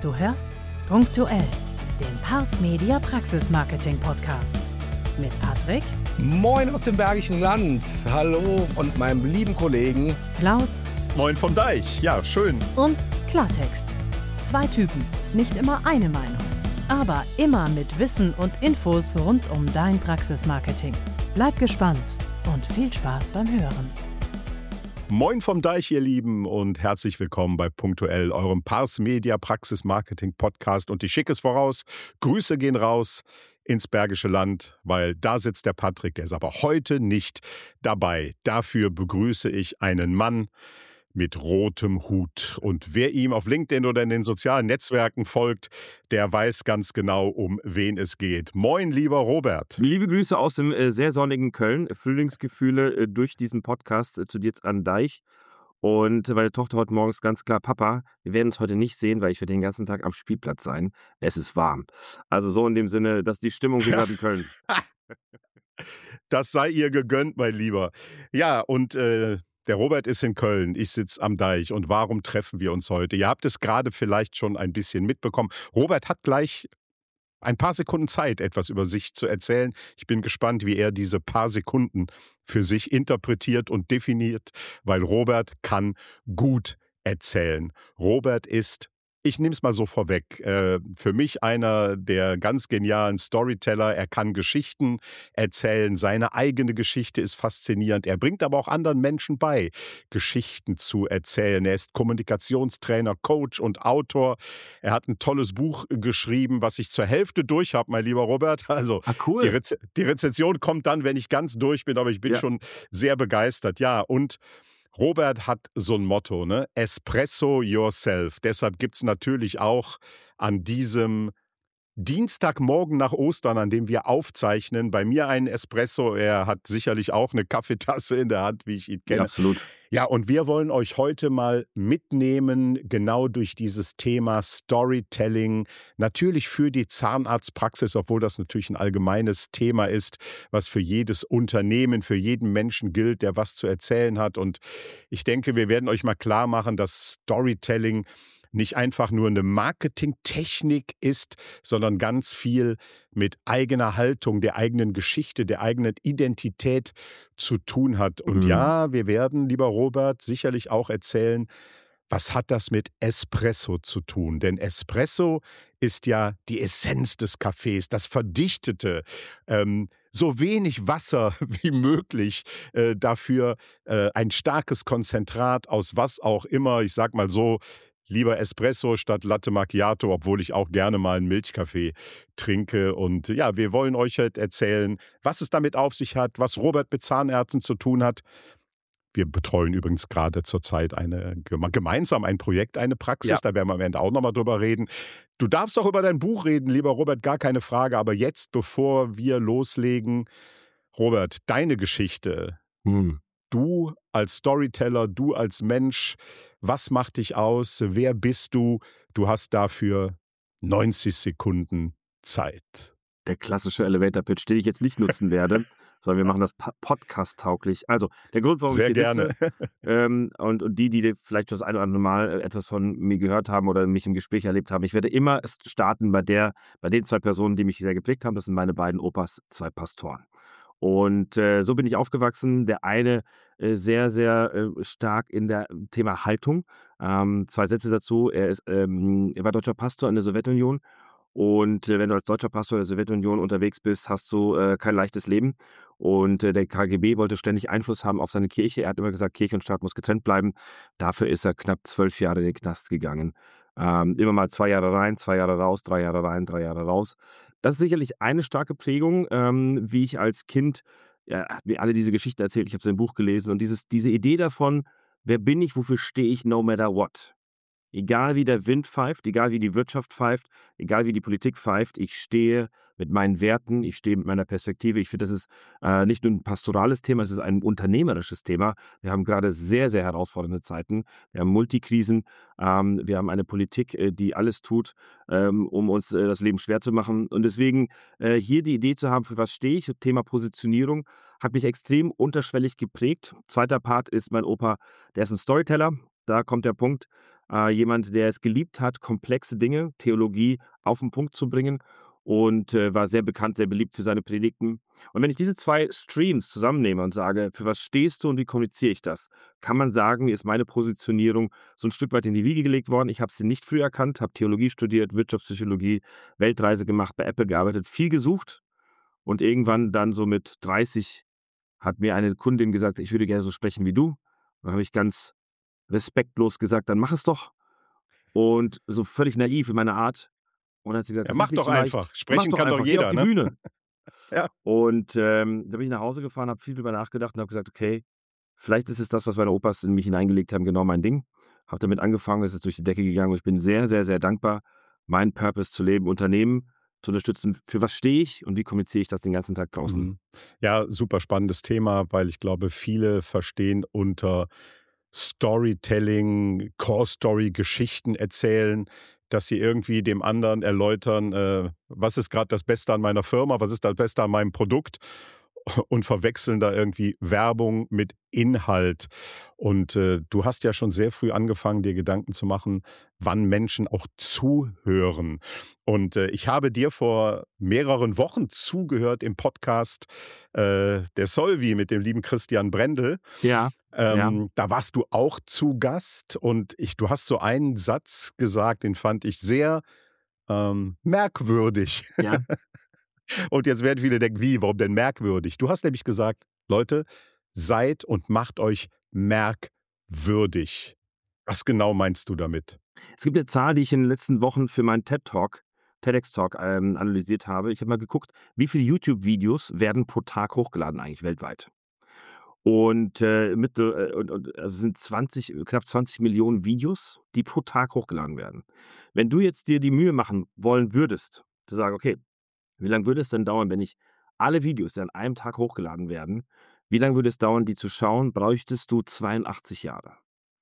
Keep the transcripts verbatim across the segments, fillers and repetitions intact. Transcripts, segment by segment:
Du hörst Punktuell, den Pars Media Praxis Marketing Podcast mit Patrick. Moin aus dem Bergischen Land. Hallo und meinem lieben Kollegen Klaus. Moin vom Deich. Ja, schön. Und Klartext. Zwei Typen, nicht immer eine Meinung, aber immer mit Wissen und Infos rund um dein Praxismarketing. Bleib gespannt und viel Spaß beim Hören. Moin vom Deich, ihr Lieben, und herzlich willkommen bei Punktuell, eurem Pars Media Praxis Marketing Podcast. Und ich schicke es voraus, Grüße gehen raus ins Bergische Land, weil da sitzt der Patrick, der ist aber heute nicht dabei. Dafür begrüße ich einen Mann mit rotem Hut. Und wer ihm auf LinkedIn oder in den sozialen Netzwerken folgt, der weiß ganz genau, um wen es geht. Moin, lieber Robert. Liebe Grüße aus dem äh, sehr sonnigen Köln. Frühlingsgefühle äh, durch diesen Podcast äh, zu dir jetzt an Deich. Und meine Tochter heute morgens ganz klar: Papa, wir werden uns heute nicht sehen, weil ich werde den ganzen Tag am Spielplatz sein. Es ist warm. Also so in dem Sinne, dass die Stimmung hier gerade in Köln. Das sei ihr gegönnt, mein Lieber. Ja, und äh, der Robert ist in Köln, ich sitze am Deich. Und warum treffen wir uns heute? Ihr habt es gerade vielleicht schon ein bisschen mitbekommen. Robert hat gleich ein paar Sekunden Zeit, etwas über sich zu erzählen. Ich bin gespannt, wie er diese paar Sekunden für sich interpretiert und definiert, weil Robert kann gut erzählen. Robert ist, ich nehme es mal so vorweg, äh, für mich einer der ganz genialen Storyteller. Er kann Geschichten erzählen. Seine eigene Geschichte ist faszinierend. Er bringt aber auch anderen Menschen bei, Geschichten zu erzählen. Er ist Kommunikationstrainer, Coach und Autor. Er hat ein tolles Buch geschrieben, was ich zur Hälfte durch habe, mein lieber Robert. Also Ah, cool. die, Reze- die Rezension kommt dann, wenn ich ganz durch bin, aber ich bin Ja. schon sehr begeistert. Ja, und Robert hat so ein Motto, ne? Espresso yourself. Deshalb gibt es natürlich auch an diesem Dienstagmorgen nach Ostern, an dem wir aufzeichnen, bei mir einen Espresso. Er hat sicherlich auch eine Kaffeetasse in der Hand, wie ich ihn kenne. Ja, absolut. Ja, und wir wollen euch heute mal mitnehmen, genau durch dieses Thema Storytelling. Natürlich für die Zahnarztpraxis, obwohl das natürlich ein allgemeines Thema ist, was für jedes Unternehmen, für jeden Menschen gilt, der was zu erzählen hat. Und ich denke, wir werden euch mal klar machen, dass Storytelling nicht einfach nur eine Marketingtechnik ist, sondern ganz viel mit eigener Haltung, der eigenen Geschichte, der eigenen Identität zu tun hat. Und Mhm. ja, wir werden, lieber Robert, sicherlich auch erzählen, was hat das mit Espresso zu tun? Denn Espresso ist ja die Essenz des Kaffees, das Verdichtete, ähm, so wenig Wasser wie möglich, äh, dafür äh, ein starkes Konzentrat aus was auch immer, ich sag mal so, lieber Espresso statt Latte Macchiato, obwohl ich auch gerne mal einen Milchkaffee trinke. Und ja, wir wollen euch halt erzählen, was es damit auf sich hat, was Robert mit Zahnärzten zu tun hat. Wir betreuen übrigens gerade zurzeit eine, gemeinsam ein Projekt, eine Praxis. Ja. Da werden wir am Ende auch nochmal drüber reden. Du darfst auch über dein Buch reden, lieber Robert, gar keine Frage. Aber jetzt, bevor wir loslegen, Robert, deine Geschichte. Hm. Du als Storyteller, du als Mensch, was macht dich aus? Wer bist du? Du hast dafür neunzig Sekunden Zeit. Der klassische Elevator-Pitch, den ich jetzt nicht nutzen werde, sondern wir machen das pa- Podcast-tauglich. Also, der Grund, warum Sehr ich hier gerne. sitze, ähm, und, und die, die vielleicht schon das eine oder andere Mal äh, etwas von mir gehört haben oder mich im Gespräch erlebt haben, ich werde immer starten bei der, bei den zwei Personen, die mich sehr geprägt haben. Das sind meine beiden Opas, zwei Pastoren. Und äh, so bin ich aufgewachsen. Der eine äh, sehr, sehr äh, stark in der Thema Haltung. Ähm, zwei Sätze dazu. Er, ist, ähm, er war deutscher Pastor in der Sowjetunion. Und äh, wenn du als deutscher Pastor in der Sowjetunion unterwegs bist, hast du äh, kein leichtes Leben. Und äh, der K G B wollte ständig Einfluss haben auf seine Kirche. Er hat immer gesagt, Kirche und Staat muss getrennt bleiben. Dafür ist er knapp zwölf Jahre in den Knast gegangen. Ähm, immer mal zwei Jahre rein, zwei Jahre raus, drei Jahre rein, drei Jahre raus. Das ist sicherlich eine starke Prägung, ähm, wie ich als Kind, ja, hat mir alle diese Geschichten erzählt, ich habe sein Buch gelesen und dieses, diese Idee davon, wer bin ich, wofür stehe ich, no matter what. Egal wie der Wind pfeift, egal wie die Wirtschaft pfeift, egal wie die Politik pfeift, ich stehe mit meinen Werten, ich stehe mit meiner Perspektive. Ich finde, das ist äh, nicht nur ein pastorales Thema, es ist ein unternehmerisches Thema. Wir haben gerade sehr, sehr herausfordernde Zeiten. Wir haben Multikrisen, ähm, wir haben eine Politik, äh, die alles tut, ähm, um uns äh, das Leben schwer zu machen. Und deswegen äh, hier die Idee zu haben, für was stehe ich, Thema Positionierung, hat mich extrem unterschwellig geprägt. Zweiter Part ist mein Opa, der ist ein Storyteller. Da kommt der Punkt. Äh, jemand, der es geliebt hat, komplexe Dinge, Theologie auf den Punkt zu bringen und äh, war sehr bekannt, sehr beliebt für seine Predigten. Und wenn ich diese zwei Streams zusammennehme und sage, für was stehst du und wie kommuniziere ich das, kann man sagen, mir ist meine Positionierung so ein Stück weit in die Wiege gelegt worden. Ich habe sie nicht früh erkannt, habe Theologie studiert, Wirtschaftspsychologie, Weltreise gemacht, bei Apple gearbeitet, viel gesucht und irgendwann dann so mit dreißig hat mir eine Kundin gesagt, ich würde gerne so sprechen wie du. Und dann habe ich ganz respektlos gesagt, dann mach es doch. Und so völlig naiv in meiner Art. Und dann hat sie gesagt, Ja, das mach ist nicht doch so leicht. einfach. Mach Sprechen doch kann doch einfach, geh jeder, auf die ne? Bühne. Ja. Und ähm, da bin ich nach Hause gefahren, habe viel drüber nachgedacht und habe gesagt, okay, vielleicht ist es das, was meine Opas in mich hineingelegt haben, genau mein Ding. Habe damit angefangen, es ist durch die Decke gegangen und ich bin sehr, sehr, sehr dankbar, meinen Purpose zu leben, Unternehmen zu unterstützen. Für was stehe ich und wie kommuniziere ich das den ganzen Tag draußen? Mhm. Ja, super spannendes Thema, weil ich glaube, viele verstehen unter Storytelling, Core-Story, Geschichten erzählen, dass sie irgendwie dem anderen erläutern, äh, was ist gerade das Beste an meiner Firma, was ist das Beste an meinem Produkt und verwechseln da irgendwie Werbung mit Inhalt. Und äh, du hast ja schon sehr früh angefangen, dir Gedanken zu machen, wann Menschen auch zuhören. Und äh, ich habe dir vor mehreren Wochen zugehört im Podcast äh, der Solvi mit dem lieben Christian Brendel. Ja, ja, Ähm, da warst du auch zu Gast und ich, du hast so einen Satz gesagt, den fand ich sehr ähm, merkwürdig. ja. Und jetzt werden viele denken, wie, warum denn merkwürdig? Du hast nämlich gesagt, Leute, seid und macht euch merkwürdig. Was genau meinst du damit? Es gibt eine Zahl, die ich in den letzten Wochen für meinen TED-Talk, TEDx-Talk ähm, analysiert habe. Ich habe mal geguckt, wie viele YouTube-Videos werden pro Tag hochgeladen eigentlich weltweit. Und, äh, mit, äh, und, und also es sind zwanzig, knapp zwanzig Millionen Videos, die pro Tag hochgeladen werden. Wenn du jetzt dir die Mühe machen wollen würdest, zu sagen, okay, wie lange würde es denn dauern, wenn ich alle Videos, die an einem Tag hochgeladen werden, wie lange würde es dauern, die zu schauen, bräuchtest du zweiundachtzig Jahre.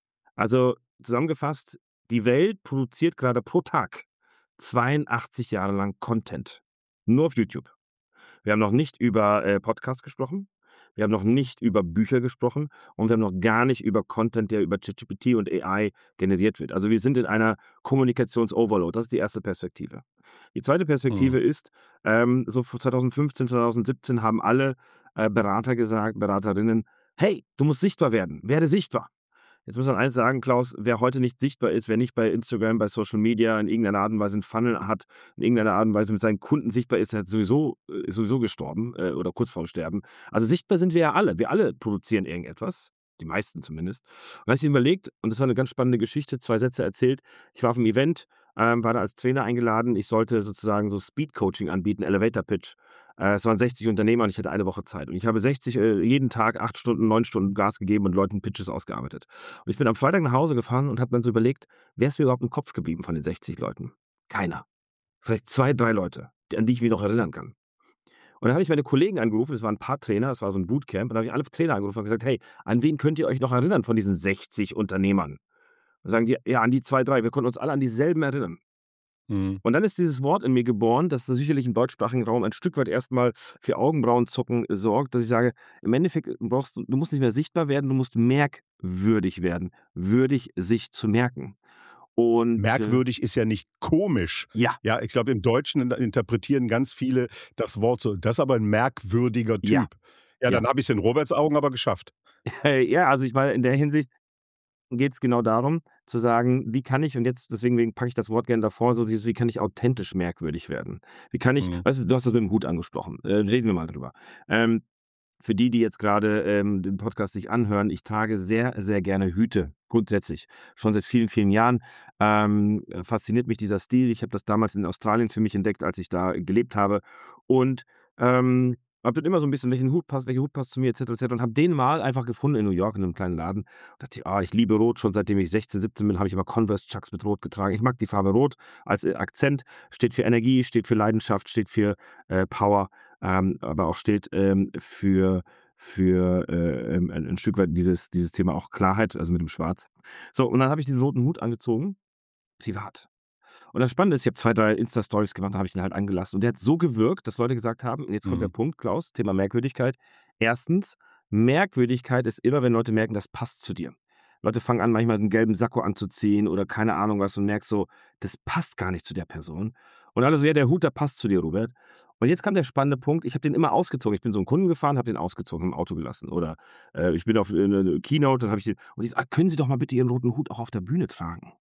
Also zusammengefasst, die Welt produziert gerade pro Tag zweiundachtzig Jahre lang Content. Nur auf YouTube. Wir haben noch nicht über äh, Podcasts gesprochen. Wir haben noch nicht über Bücher gesprochen und wir haben noch gar nicht über Content, der über ChatGPT und A I generiert wird. Also wir sind in einer Kommunikations-Overload. Das ist die erste Perspektive. Die zweite Perspektive Mhm. ist, ähm, so zwanzig fünfzehn, zwanzig siebzehn haben alle äh, Berater gesagt, Beraterinnen, hey, du musst sichtbar werden, werde sichtbar. Jetzt muss man eins sagen, Klaus, wer heute nicht sichtbar ist, wer nicht bei Instagram, bei Social Media in irgendeiner Art und Weise einen Funnel hat, in irgendeiner Art und Weise mit seinen Kunden sichtbar ist, der hat sowieso, ist sowieso gestorben äh, oder kurz vorm Sterben. Also sichtbar sind wir ja alle. Wir alle produzieren irgendetwas. Die meisten zumindest. Und da habe ich mir überlegt, und das war eine ganz spannende Geschichte, zwei Sätze erzählt. Ich war auf einem Event, ähm, war da als Trainer eingeladen. Ich sollte sozusagen so Speed-Coaching anbieten, Elevator-Pitch. Äh, es waren sechzig Unternehmer und ich hatte eine Woche Zeit. Und ich habe sechzig, äh, jeden Tag acht Stunden, neun Stunden Gas gegeben und Leuten Pitches ausgearbeitet. Und ich bin am Freitag nach Hause gefahren und habe dann so überlegt, wer ist mir überhaupt im Kopf geblieben von den sechzig Leuten? Keiner. Vielleicht zwei, drei Leute, an die ich mich noch erinnern kann. Und dann habe ich meine Kollegen angerufen, es waren ein paar Trainer, es war so ein Bootcamp, und dann habe ich alle Trainer angerufen und gesagt, hey, an wen könnt ihr euch noch erinnern von diesen sechzig Unternehmern? Dann sagen die, ja, an die zwei, drei, wir konnten uns alle an dieselben erinnern. Mhm. Und dann ist dieses Wort in mir geboren, das sicherlich im deutschsprachigen Raum ein Stück weit erstmal für Augenbrauenzucken sorgt, dass ich sage, im Endeffekt brauchst du, du musst nicht mehr sichtbar werden, du musst merkwürdig werden, würdig sich zu merken. Und äh, Merkwürdig ist ja nicht komisch. ja, Ja, ich glaube, im Deutschen in- interpretieren ganz viele das Wort so, das ist aber ein merkwürdiger Typ. ja, Ja, ja. dann habe ich es in Roberts Augen aber geschafft. Ja, also ich meine, in der Hinsicht geht es genau darum, zu sagen, wie kann ich, und jetzt, deswegen packe ich das Wort gerne davor, so dieses, wie kann ich authentisch merkwürdig werden? Wie kann ich, Mhm. weißt du, du hast das mit dem Hut angesprochen, äh, reden wir mal drüber. Ähm, für die, die jetzt gerade ähm, den Podcast sich anhören, ich trage sehr, sehr gerne Hüte, grundsätzlich. Schon seit vielen, vielen Jahren ähm, fasziniert mich dieser Stil. Ich habe das damals in Australien für mich entdeckt, als ich da gelebt habe. Und ähm, habe dann immer so ein bisschen, welchen Hut passt, welcher Hut passt zu mir, et cetera, et cetera. Und habe den mal einfach gefunden in New York in einem kleinen Laden. Und dachte, ah, ich liebe Rot. Schon seitdem ich sechzehn, siebzehn bin, habe ich immer Converse Chucks mit Rot getragen. Ich mag die Farbe Rot als äh, Akzent. Steht für Energie, steht für Leidenschaft, steht für äh, Power, ähm, aber auch steht ähm, für für äh, ähm, ein, ein Stück weit dieses, dieses Thema auch Klarheit, also mit dem Schwarz. So, und dann habe ich diesen roten Hut angezogen, privat. Und das Spannende ist, ich habe zwei, drei Insta-Stories gemacht, da habe ich ihn halt angelassen. Und der hat so gewirkt, dass Leute gesagt haben, und jetzt kommt Mhm. der Punkt, Klaus, Thema Merkwürdigkeit. Erstens, Merkwürdigkeit ist immer, wenn Leute merken, das passt zu dir. Leute fangen an, manchmal einen gelben Sakko anzuziehen oder keine Ahnung was und merkst so, das passt gar nicht zu der Person. Und alle so, ja, der Hut, der passt zu dir, Robert. Und jetzt kam der spannende Punkt, ich habe den immer ausgezogen. Ich bin so einen Kunden gefahren, habe den ausgezogen, im Auto gelassen. Oder äh, ich bin auf eine Keynote, dann habe ich den, und ich so, ah, können Sie doch mal bitte Ihren roten Hut auch auf der Bühne tragen?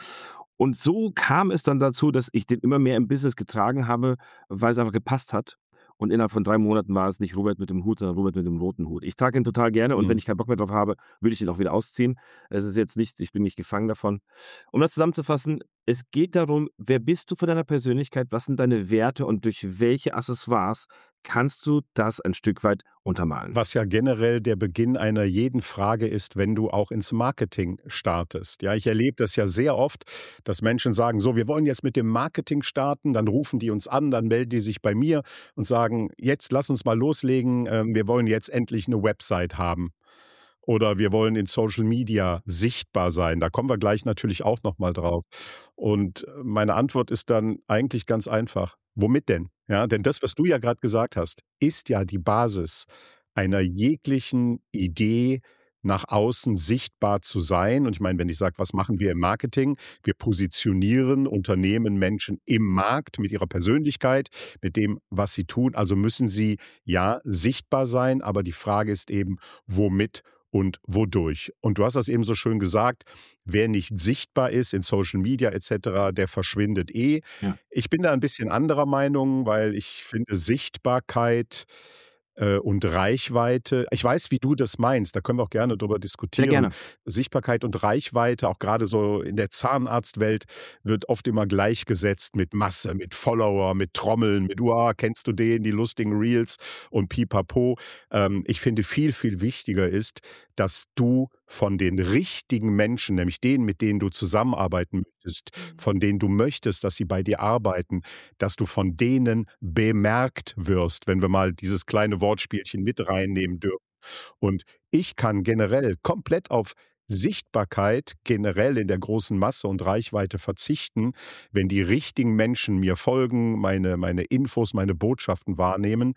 Und so kam es dann dazu, dass ich den immer mehr im Business getragen habe, weil es einfach gepasst hat. Und innerhalb von drei Monaten war es nicht Robert mit dem Hut, sondern Robert mit dem roten Hut. Ich trage ihn total gerne und Mhm. wenn ich keinen Bock mehr drauf habe, würde ich ihn auch wieder ausziehen. Es ist jetzt nicht, ich bin nicht gefangen davon. Um das zusammenzufassen, es geht darum, wer bist du von deiner Persönlichkeit, was sind deine Werte und durch welche Accessoires kannst du das ein Stück weit untermalen. Was ja generell der Beginn einer jeden Frage ist, wenn du auch ins Marketing startest. Ja, ich erlebe das ja sehr oft, dass Menschen sagen, so, wir wollen jetzt mit dem Marketing starten, dann rufen die uns an, dann melden die sich bei mir und sagen, jetzt lass uns mal loslegen, äh, wir wollen jetzt endlich eine Website haben. Oder wir wollen in Social Media sichtbar sein. Da kommen wir gleich natürlich auch noch mal drauf. Und meine Antwort ist dann eigentlich ganz einfach. Womit denn? Ja, denn das, was du ja gerade gesagt hast, ist ja die Basis einer jeglichen Idee, nach außen sichtbar zu sein. Und ich meine, wenn ich sage, was machen wir im Marketing? Wir positionieren Unternehmen, Menschen im Markt mit ihrer Persönlichkeit, mit dem, was sie tun. Also müssen sie ja sichtbar sein. Aber die Frage ist eben, womit und wodurch. Und du hast das eben so schön gesagt, wer nicht sichtbar ist in Social Media et cetera, der verschwindet eh. Ja. Ich bin da ein bisschen anderer Meinung, weil ich finde Sichtbarkeit äh, und Reichweite, ich weiß, wie du das meinst, da können wir auch gerne drüber Sehr diskutieren. gerne. Sichtbarkeit und Reichweite, auch gerade so in der Zahnarztwelt, wird oft immer gleichgesetzt mit Masse, mit Follower, mit Trommeln, mit, uah, kennst du den, die lustigen Reels und pipapo. Ähm, ich finde, viel, viel wichtiger ist, dass du von den richtigen Menschen, nämlich denen, mit denen du zusammenarbeiten möchtest, von denen du möchtest, dass sie bei dir arbeiten, dass du von denen bemerkt wirst, wenn wir mal dieses kleine Wortspielchen mit reinnehmen dürfen. Und ich kann generell komplett auf Sichtbarkeit generell in der großen Masse und Reichweite verzichten, wenn die richtigen Menschen mir folgen, meine, meine Infos, meine Botschaften wahrnehmen.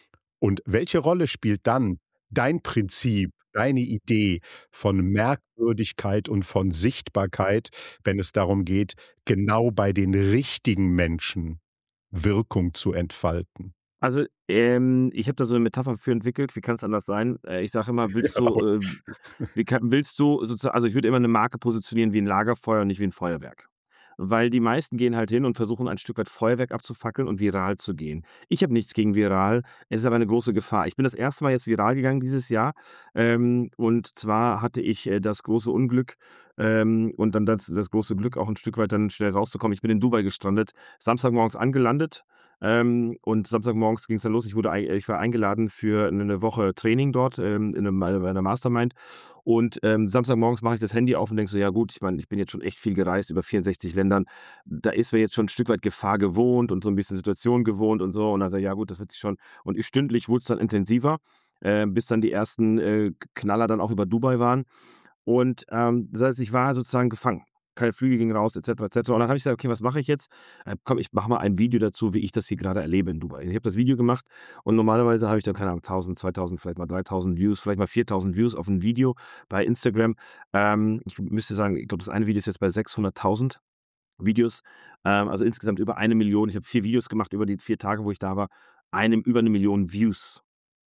Und welche Rolle spielt dann dein Prinzip, deine Idee von Merkwürdigkeit und von Sichtbarkeit, wenn es darum geht, genau bei den richtigen Menschen Wirkung zu entfalten? Also, ähm, ich habe da so eine Metapher für entwickelt. Wie kann es anders sein? Äh, ich sage immer, willst du, äh, wie kann, willst du sozusagen, also ich würde immer eine Marke positionieren wie ein Lagerfeuer und nicht wie ein Feuerwerk. Weil die meisten gehen halt hin und versuchen ein Stück weit Feuerwerk abzufackeln und viral zu gehen. Ich habe nichts gegen viral, es ist aber eine große Gefahr. Ich bin das erste Mal jetzt viral gegangen dieses Jahr ähm, und zwar hatte ich äh, das große Unglück ähm, und dann das, das große Glück auch ein Stück weit dann schnell rauszukommen. Ich bin in Dubai gestrandet, Samstagmorgens angelandet. Ähm, und Samstagmorgens ging es dann los. Ich, wurde, ei- ich war eingeladen für eine Woche Training dort ähm, in einem, bei einer Mastermind. Und ähm, Samstagmorgens mache ich das Handy auf und denke so, ja gut, ich meine, ich bin jetzt schon echt viel gereist, über vierundsechzig Ländern. Da ist mir jetzt schon ein Stück weit Gefahr gewohnt und so ein bisschen Situation gewohnt und so. Und dann sage ich, ja gut, das wird sich schon. Und ich, stündlich wurde es dann intensiver, äh, bis dann die ersten äh, Knaller dann auch über Dubai waren. Und ähm, das heißt, ich war sozusagen gefangen. Keine Flüge gingen raus, et cetera et cetera. Und dann habe ich gesagt, okay, was mache ich jetzt? Äh, komm, ich mache mal ein Video dazu, wie ich das hier gerade erlebe in Dubai. Ich habe das Video gemacht und normalerweise habe ich dann, keine Ahnung, tausend, zweitausend, vielleicht mal dreitausend Views, vielleicht mal viertausend Views auf ein Video bei Instagram. Ähm, ich müsste sagen, ich glaube, das eine Video ist jetzt bei sechshunderttausend Videos. Ähm, also insgesamt über eine Million. Ich habe vier Videos gemacht über die vier Tage, wo ich da war. Einem über eine Million Views.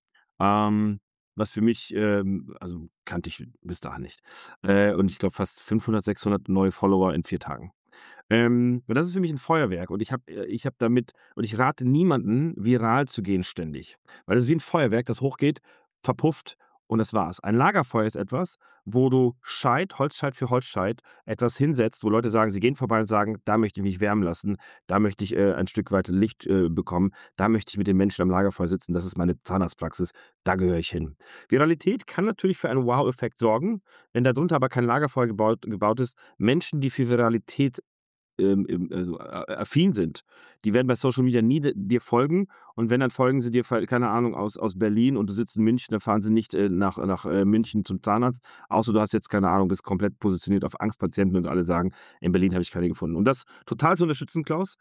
Ähm, was für mich, ähm, also kannte ich bis dahin nicht. Äh, und ich glaube fast fünfhundert, sechshundert neue Follower in vier Tagen. Ähm, und das ist für mich ein Feuerwerk. Und ich habe äh, ich hab damit, und ich rate niemanden, viral zu gehen ständig. Weil das ist wie ein Feuerwerk, das hochgeht, verpufft und das war's. Ein Lagerfeuer ist etwas, wo du Scheit, Holzscheit für Holzscheit, etwas hinsetzt, wo Leute sagen, sie gehen vorbei und sagen, da möchte ich mich wärmen lassen, da möchte ich äh, ein Stück weit Licht äh, bekommen, da möchte ich mit den Menschen am Lagerfeuer sitzen, das ist meine Zahnarztpraxis, da gehöre ich hin. Viralität kann natürlich für einen Wow-Effekt sorgen, wenn darunter aber kein Lagerfeuer gebaut, gebaut ist. Menschen, die für Viralität ähm, ähm, also, äh, affin sind, die werden bei Social Media nie de- dir folgen und wenn, dann folgen sie dir, fe- keine Ahnung, aus, aus Berlin und du sitzt in München, dann fahren sie nicht äh, nach, nach äh, München zum Zahnarzt, außer du hast jetzt, keine Ahnung, bist komplett positioniert auf Angstpatienten und alle sagen, in Berlin habe ich keine gefunden. Und das total zu unterstützen, Klaus,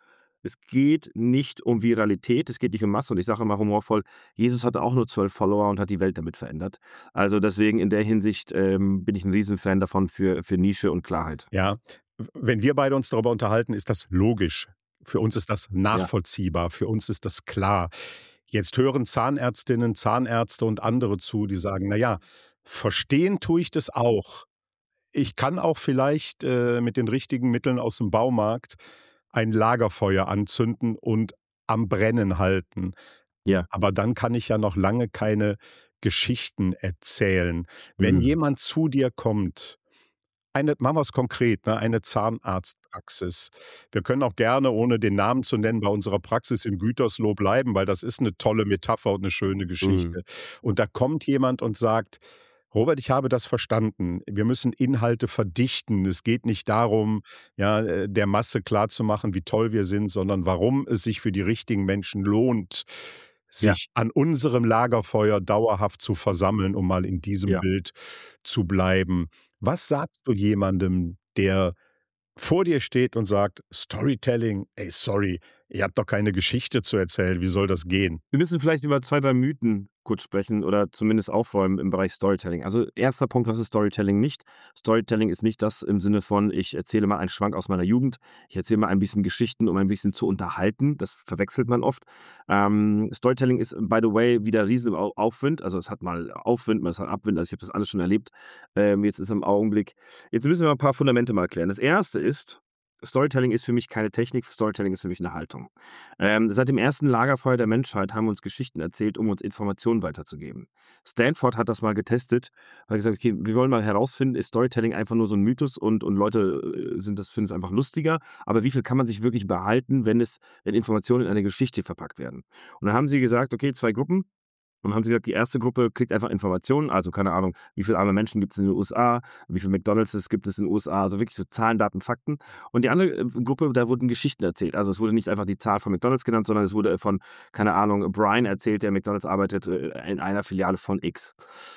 Es geht nicht um Viralität, es geht nicht um Masse. Und ich sage immer humorvoll, Jesus hatte auch nur zwölf Follower und hat die Welt damit verändert. Also deswegen in der Hinsicht ähm, bin ich ein Riesenfan davon für, für Nische und Klarheit. Ja, wenn wir beide uns darüber unterhalten, ist das logisch. Für uns ist das nachvollziehbar, für uns ist das klar. Jetzt hören Zahnärztinnen, Zahnärzte und andere zu, die sagen, naja, verstehen tue ich das auch. Ich kann auch vielleicht äh, mit den richtigen Mitteln aus dem Baumarkt ein Lagerfeuer anzünden und am Brennen halten. Ja. Aber dann kann ich ja noch lange keine Geschichten erzählen. Wenn Mhm. jemand zu dir kommt, eine, machen wir es konkret, ne, eine Zahnarztpraxis. Wir können auch gerne, ohne den Namen zu nennen, bei unserer Praxis in Gütersloh bleiben, weil das ist eine tolle Metapher und eine schöne Geschichte. Mhm. Und da kommt jemand und sagt, Robert, ich habe das verstanden. Wir müssen Inhalte verdichten. Es geht nicht darum, ja, äh, der Masse klarzumachen, wie toll wir sind, sondern warum es sich für die richtigen Menschen lohnt, Ja. sich an unserem Lagerfeuer dauerhaft zu versammeln, um mal in diesem Ja. Bild zu bleiben. Was sagst du jemandem, der vor dir steht und sagt, Storytelling, ey, sorry, ihr habt doch keine Geschichte zu erzählen, wie soll das gehen? Wir müssen vielleicht über zwei, drei Mythen kurz sprechen oder zumindest aufräumen im Bereich Storytelling. Also erster Punkt, was ist Storytelling nicht? Storytelling ist nicht das im Sinne von, ich erzähle mal einen Schwank aus meiner Jugend, ich erzähle mal ein bisschen Geschichten, um ein bisschen zu unterhalten. Das verwechselt man oft. Ähm, Storytelling ist, by the way, wieder riesen Au- Aufwind. Also es hat mal Aufwind, es hat Abwind. Also ich habe das alles schon erlebt. Ähm, jetzt ist im Augenblick. Jetzt müssen wir ein paar Fundamente mal klären. Das erste ist, Storytelling ist für mich keine Technik, Storytelling ist für mich eine Haltung. Ähm, seit dem ersten Lagerfeuer der Menschheit haben wir uns Geschichten erzählt, um uns Informationen weiterzugeben. Stanford hat das mal getestet, hat gesagt, okay, wir wollen mal herausfinden, ist Storytelling einfach nur so ein Mythos und, und Leute äh, sind das, finden es einfach lustiger, aber wie viel kann man sich wirklich behalten, wenn, es, wenn Informationen in eine Geschichte verpackt werden? Und dann haben sie gesagt, okay, zwei Gruppen. Und dann haben sie gesagt, die erste Gruppe kriegt einfach Informationen, also keine Ahnung, wie viele arme Menschen gibt es in den U S A, wie viele McDonalds gibt es in den U S A, also wirklich so Zahlen, Daten, Fakten. Und die andere äh, Gruppe, da wurden Geschichten erzählt. Also es wurde nicht einfach die Zahl von McDonalds genannt, sondern es wurde von, keine Ahnung, Brian erzählt, der McDonalds arbeitet äh, in einer Filiale von X.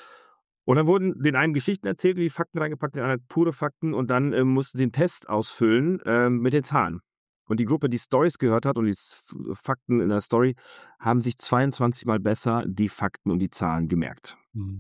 Und dann wurden den einen Geschichten erzählt, die Fakten reingepackt, den anderen pure Fakten und dann äh, mussten sie einen Test ausfüllen äh, mit den Zahlen. Und die Gruppe, die Stories gehört hat und die F- Fakten in der Story, haben sich zweiundzwanzig Mal besser die Fakten und die Zahlen gemerkt.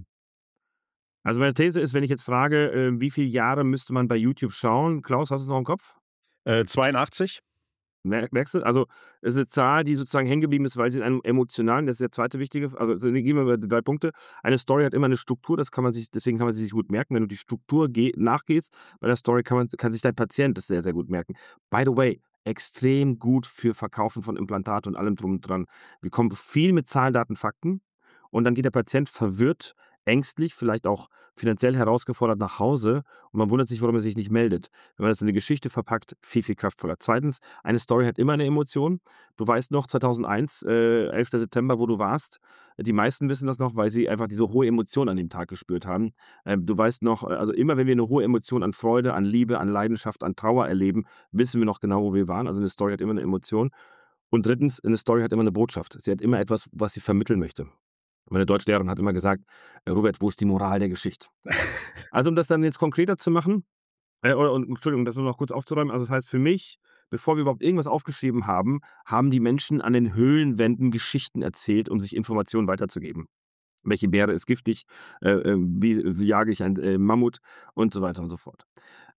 Also meine These ist, wenn ich jetzt frage, äh, wie viele Jahre müsste man bei YouTube schauen? Klaus, hast du es noch im Kopf? Äh, zweiundachtzig? Mer- Merkst du? Also es ist eine Zahl, die sozusagen hängen geblieben ist, weil sie in einem emotionalen, das ist der zweite wichtige, also also, gehen wir über die drei Punkte. Eine Story hat immer eine Struktur, das kann man sich, deswegen kann man sie sich gut merken. Wenn du die Struktur geh, nachgehst, bei der Story kann, man, kann sich dein Patient das sehr, sehr gut merken. By the way, extrem gut für Verkaufen von Implantat und allem drum und dran. Wir kommen viel mit Zahlen, Daten, Fakten und dann geht der Patient verwirrt, ängstlich, vielleicht auch finanziell herausgefordert nach Hause und man wundert sich, warum er sich nicht meldet. Wenn man das in eine Geschichte verpackt, viel, viel kraftvoller. Zweitens, eine Story hat immer eine Emotion. Du weißt noch, zweitausendeins, äh, elfter September, wo du warst. Die meisten wissen das noch, weil sie einfach diese hohe Emotion an dem Tag gespürt haben. Ähm, du weißt noch, also immer wenn wir eine hohe Emotion an Freude, an Liebe, an Leidenschaft, an Trauer erleben, wissen wir noch genau, wo wir waren. Also eine Story hat immer eine Emotion. Und drittens, eine Story hat immer eine Botschaft. Sie hat immer etwas, was sie vermitteln möchte. Meine Deutschlehrerin hat immer gesagt, äh, Robert, wo ist die Moral der Geschichte? Also um das dann jetzt konkreter zu machen, äh, oder, und, Entschuldigung, das nur noch kurz aufzuräumen, also das heißt für mich, bevor wir überhaupt irgendwas aufgeschrieben haben, haben die Menschen an den Höhlenwänden Geschichten erzählt, um sich Informationen weiterzugeben. Welche Beere ist giftig, äh, äh, wie, wie jage ich ein äh, Mammut und so weiter und so fort.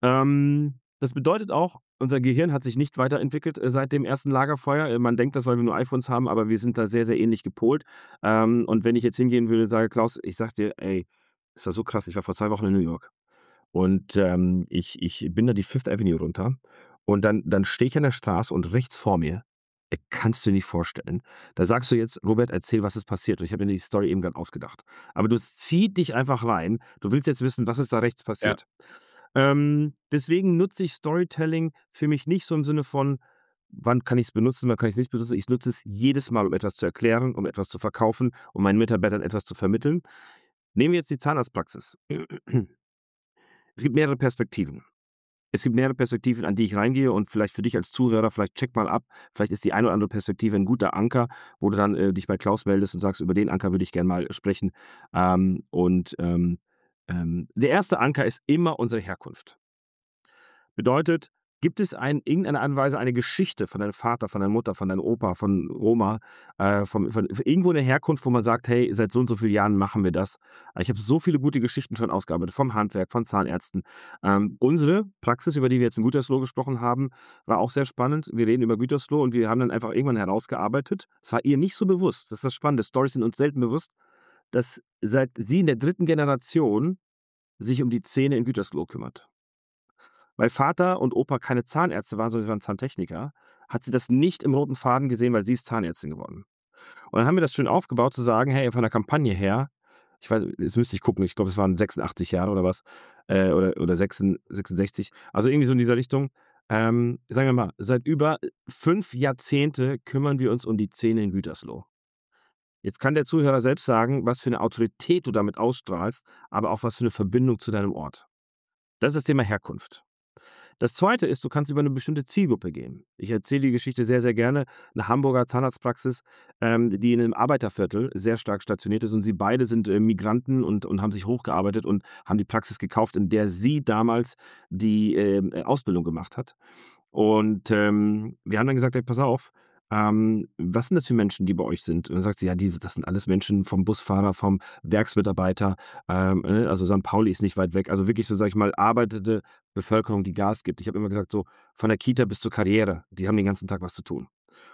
Ähm, das bedeutet auch, unser Gehirn hat sich nicht weiterentwickelt äh, seit dem ersten Lagerfeuer. Äh, man denkt das, weil wir nur iPhones haben, aber wir sind da sehr, sehr ähnlich gepolt. Ähm, und wenn ich jetzt hingehen würde und sage, Klaus, ich sag's dir, ey, ist das so krass, ich war vor zwei Wochen in New York. Und ähm, ich, ich bin da die Fifth Avenue runter. Und dann, dann stehe ich an der Straße und rechts vor mir, ey, kannst du dir nicht vorstellen. Da sagst du jetzt, Robert, erzähl, was ist passiert. Und ich habe mir die Story eben gerade ausgedacht. Aber du ziehst dich einfach rein. Du willst jetzt wissen, was ist da rechts passiert. Ähm, deswegen nutze ich Storytelling für mich nicht so im Sinne von, wann kann ich es benutzen, wann kann ich es nicht benutzen. Ich nutze es jedes Mal, um etwas zu erklären, um etwas zu verkaufen, um meinen Mitarbeitern etwas zu vermitteln. Nehmen wir jetzt die Zahnarztpraxis. Es gibt mehrere Perspektiven. Es gibt mehrere Perspektiven, an die ich reingehe und vielleicht für dich als Zuhörer, vielleicht check mal ab, vielleicht ist die eine oder andere Perspektive ein guter Anker, wo du dann äh, dich bei Klaus meldest und sagst, über den Anker würde ich gerne mal sprechen. Ähm, und ähm, ähm, der erste Anker ist immer unsere Herkunft. Bedeutet, Gibt es in irgendeiner Art und Weise eine Geschichte von deinem Vater, von deiner Mutter, von deinem Opa, von Oma, äh, von, von, von irgendwo eine Herkunft, wo man sagt, hey, seit so und so vielen Jahren machen wir das. Ich habe so viele gute Geschichten schon ausgearbeitet, vom Handwerk, von Zahnärzten. Ähm, unsere Praxis, über die wir jetzt in Gütersloh gesprochen haben, war auch sehr spannend. Wir reden über Gütersloh und wir haben dann einfach irgendwann herausgearbeitet, es war ihr nicht so bewusst, das ist das Spannende, Storys sind uns selten bewusst, dass seit sie in der dritten Generation sich um die Zähne in Gütersloh kümmert. Weil Vater und Opa keine Zahnärzte waren, sondern sie waren Zahntechniker, hat sie das nicht im roten Faden gesehen, weil sie ist Zahnärztin geworden. Und dann haben wir das schön aufgebaut, zu sagen, hey, von der Kampagne her, ich weiß, jetzt müsste ich gucken, ich glaube, es waren sechsundachtzig Jahre oder was, äh, oder, oder sechsundsechzig, also irgendwie so in dieser Richtung. Ähm, sagen wir mal, seit über fünf Jahrzehnte kümmern wir uns um die Zähne in Gütersloh. Jetzt kann der Zuhörer selbst sagen, was für eine Autorität du damit ausstrahlst, aber auch was für eine Verbindung zu deinem Ort. Das ist das Thema Herkunft. Das Zweite ist, du kannst über eine bestimmte Zielgruppe gehen. Ich erzähle die Geschichte sehr, sehr gerne. Eine Hamburger Zahnarztpraxis, ähm, die in einem Arbeiterviertel sehr stark stationiert ist und sie beide sind äh, Migranten und, und haben sich hochgearbeitet und haben die Praxis gekauft, in der sie damals die äh, Ausbildung gemacht hat. Und ähm, wir haben dann gesagt, hey, pass auf, ähm, was sind das für Menschen, die bei euch sind? Und dann sagt sie, ja, diese, das sind alles Menschen vom Busfahrer, vom Werksmitarbeiter, ähm, ne, also Sankt Pauli ist nicht weit weg, also wirklich so, sag ich mal, arbeitende Bevölkerung, die Gas gibt. Ich habe immer gesagt, so von der Kita bis zur Karriere, die haben den ganzen Tag was zu tun.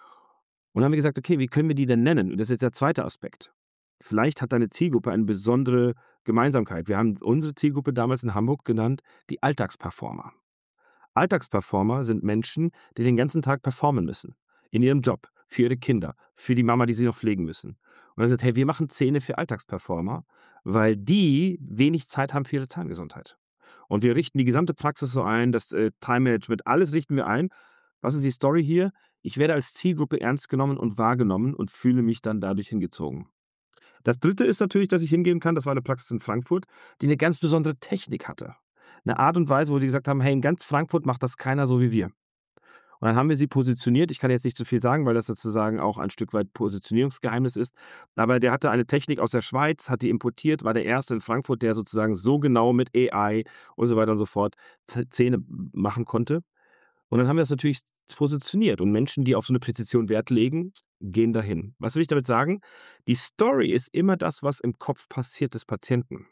Und dann haben wir gesagt, okay, wie können wir die denn nennen? Und das ist jetzt der zweite Aspekt. Vielleicht hat deine Zielgruppe eine besondere Gemeinsamkeit. Wir haben unsere Zielgruppe damals in Hamburg genannt, die Alltagsperformer. Alltagsperformer sind Menschen, die den ganzen Tag performen müssen. In ihrem Job, für ihre Kinder, für die Mama, die sie noch pflegen müssen. Und dann gesagt, hey, wir machen Zähne für Alltagsperformer, weil die wenig Zeit haben für ihre Zahngesundheit. Und wir richten die gesamte Praxis so ein, das äh, Time-Management, alles richten wir ein. Was ist die Story hier? Ich werde als Zielgruppe ernst genommen und wahrgenommen und fühle mich dann dadurch hingezogen. Das Dritte ist natürlich, dass ich hingehen kann, das war eine Praxis in Frankfurt, die eine ganz besondere Technik hatte. Eine Art und Weise, wo die gesagt haben, hey, in ganz Frankfurt macht das keiner so wie wir. Und dann haben wir sie positioniert. Ich kann jetzt nicht zu viel sagen, weil das sozusagen auch ein Stück weit Positionierungsgeheimnis ist. Aber der hatte eine Technik aus der Schweiz, hat die importiert, war der erste in Frankfurt, der sozusagen so genau mit A I und so weiter und so fort Zähne machen konnte. Und dann haben wir das natürlich positioniert. Und Menschen, die auf so eine Präzision Wert legen, gehen dahin. Was will ich damit sagen? Die Story ist immer das, was im Kopf passiert des Patienten.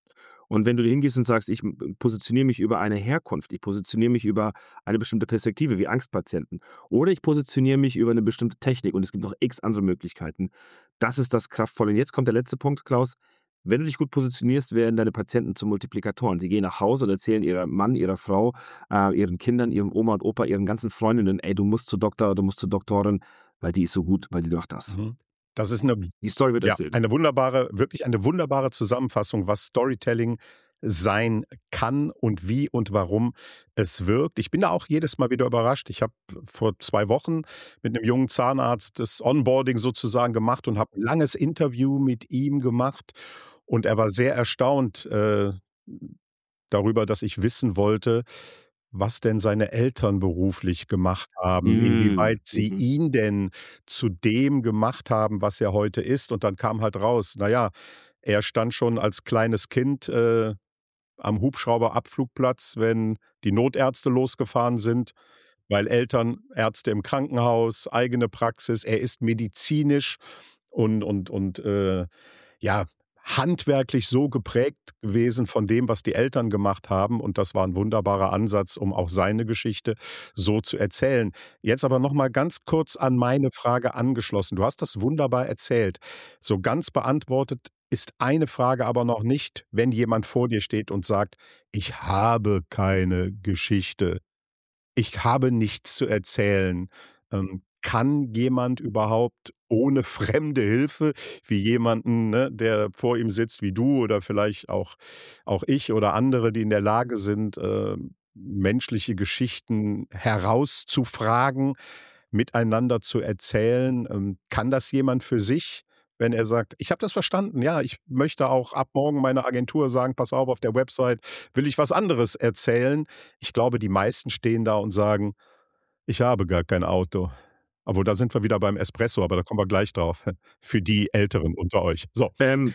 Und wenn du hingehst und sagst, ich positioniere mich über eine Herkunft, ich positioniere mich über eine bestimmte Perspektive wie Angstpatienten oder ich positioniere mich über eine bestimmte Technik und es gibt noch x andere Möglichkeiten, das ist das Kraftvolle. Und jetzt kommt der letzte Punkt, Klaus. Wenn du dich gut positionierst, werden deine Patienten zu Multiplikatoren. Sie gehen nach Hause und erzählen ihrem Mann, ihrer Frau, äh, ihren Kindern, ihrem Oma und Opa, ihren ganzen Freundinnen, ey, du musst zu Doktor, du musst zur Doktorin, weil die ist so gut, weil die macht das. Mhm. Das ist eine, die Story wird ja, erzählt. eine wunderbare, wirklich eine wunderbare Zusammenfassung, was Storytelling sein kann und wie und warum es wirkt. Ich bin da auch jedes Mal wieder überrascht. Ich habe vor zwei Wochen mit einem jungen Zahnarzt das Onboarding sozusagen gemacht und habe ein langes Interview mit ihm gemacht. Und er war sehr erstaunt äh, darüber, dass ich wissen wollte, was denn seine Eltern beruflich gemacht haben, Mm, inwieweit sie mhm. ihn denn zu dem gemacht haben, was er heute ist. Und dann kam halt raus, naja, er stand schon als kleines Kind äh, am Hubschrauberabflugplatz, wenn die Notärzte losgefahren sind, weil Eltern Ärzte im Krankenhaus, eigene Praxis. Er ist medizinisch und, und, und äh, ja, handwerklich so geprägt gewesen von dem, was die Eltern gemacht haben. Und das war ein wunderbarer Ansatz, um auch seine Geschichte so zu erzählen. Jetzt aber noch mal ganz kurz an meine Frage angeschlossen. Du hast das wunderbar erzählt. So ganz beantwortet ist eine Frage aber noch nicht, wenn jemand vor dir steht und sagt, ich habe keine Geschichte. Ich habe nichts zu erzählen. Ähm, kann jemand überhaupt ohne fremde Hilfe, wie jemanden, ne, der vor ihm sitzt, wie du oder vielleicht auch, auch ich oder andere, die in der Lage sind, äh, menschliche Geschichten herauszufragen, miteinander zu erzählen, ähm, kann das jemand für sich, wenn er sagt, ich habe das verstanden, ja, ich möchte auch ab morgen meiner Agentur sagen, pass auf, auf der Website will ich was anderes erzählen. Ich glaube, die meisten stehen da und sagen, ich habe gar kein Auto. Obwohl, da sind wir wieder beim Espresso, aber da kommen wir gleich drauf. Für die Älteren unter euch. So. Ähm,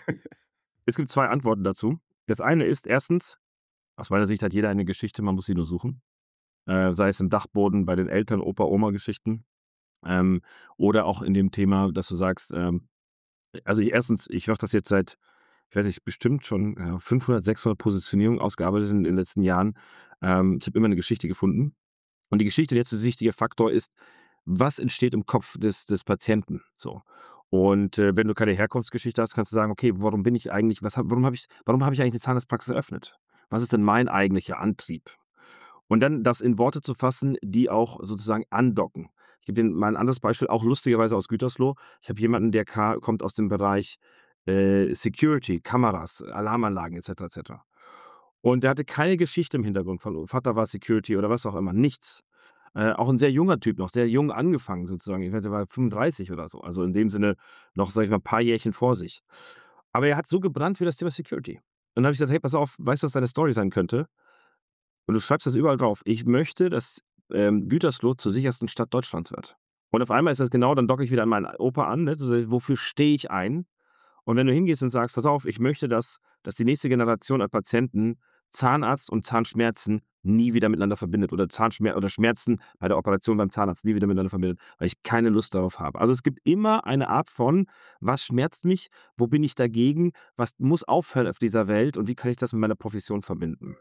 es gibt zwei Antworten dazu. Das eine ist erstens, aus meiner Sicht hat jeder eine Geschichte, man muss sie nur suchen. äh, sei es im Dachboden bei den Eltern, Opa-Oma-Geschichten, ähm, oder auch in dem Thema, dass du sagst, ähm, also ich, erstens, ich mache das jetzt seit, ich weiß nicht, bestimmt schon äh, fünfhundert, sechshundert Positionierungen ausgearbeitet in, in den letzten Jahren. Ähm, ich habe immer eine Geschichte gefunden. Und die Geschichte, jetzt ein wichtiger Faktor ist, was entsteht im Kopf des, des Patienten? So. Und äh, wenn du keine Herkunftsgeschichte hast, kannst du sagen, okay, warum bin ich eigentlich, was hab, warum habe ich, warum habe ich eigentlich eine Zahnarztpraxis eröffnet? Was ist denn mein eigentlicher Antrieb? Und dann das in Worte zu fassen, die auch sozusagen andocken. Ich gebe dir mal ein anderes Beispiel, auch lustigerweise aus Gütersloh. Ich habe jemanden, der ka- kommt aus dem Bereich äh, Security, Kameras, Alarmanlagen et cetera et cetera. Und der hatte keine Geschichte im Hintergrund von Vater war Security oder was auch immer, nichts. Äh, auch ein sehr junger Typ, noch sehr jung angefangen sozusagen. Ich weiß, er war fünfunddreißig oder so. Also in dem Sinne noch, sag ich mal, ein paar Jährchen vor sich. Aber er hat so gebrannt für das Thema Security. Und dann habe ich gesagt, hey, pass auf, weißt du, was deine Story sein könnte? Und du schreibst das überall drauf. Ich möchte, dass ähm, Gütersloh zur sichersten Stadt Deutschlands wird. Und auf einmal ist das genau, dann docke ich wieder an meinen Opa an, ne? So, wofür stehe ich ein? Und wenn du hingehst und sagst, pass auf, ich möchte, dass, dass die nächste Generation an Patienten Zahnarzt und Zahnschmerzen nie wieder miteinander verbindet oder Zahnschmerzen oder Schmerzen bei der Operation beim Zahnarzt nie wieder miteinander verbindet, weil ich keine Lust darauf habe. Also es gibt immer eine Art von, was schmerzt mich, wo bin ich dagegen, was muss aufhören auf dieser Welt und wie kann ich das mit meiner Profession verbinden?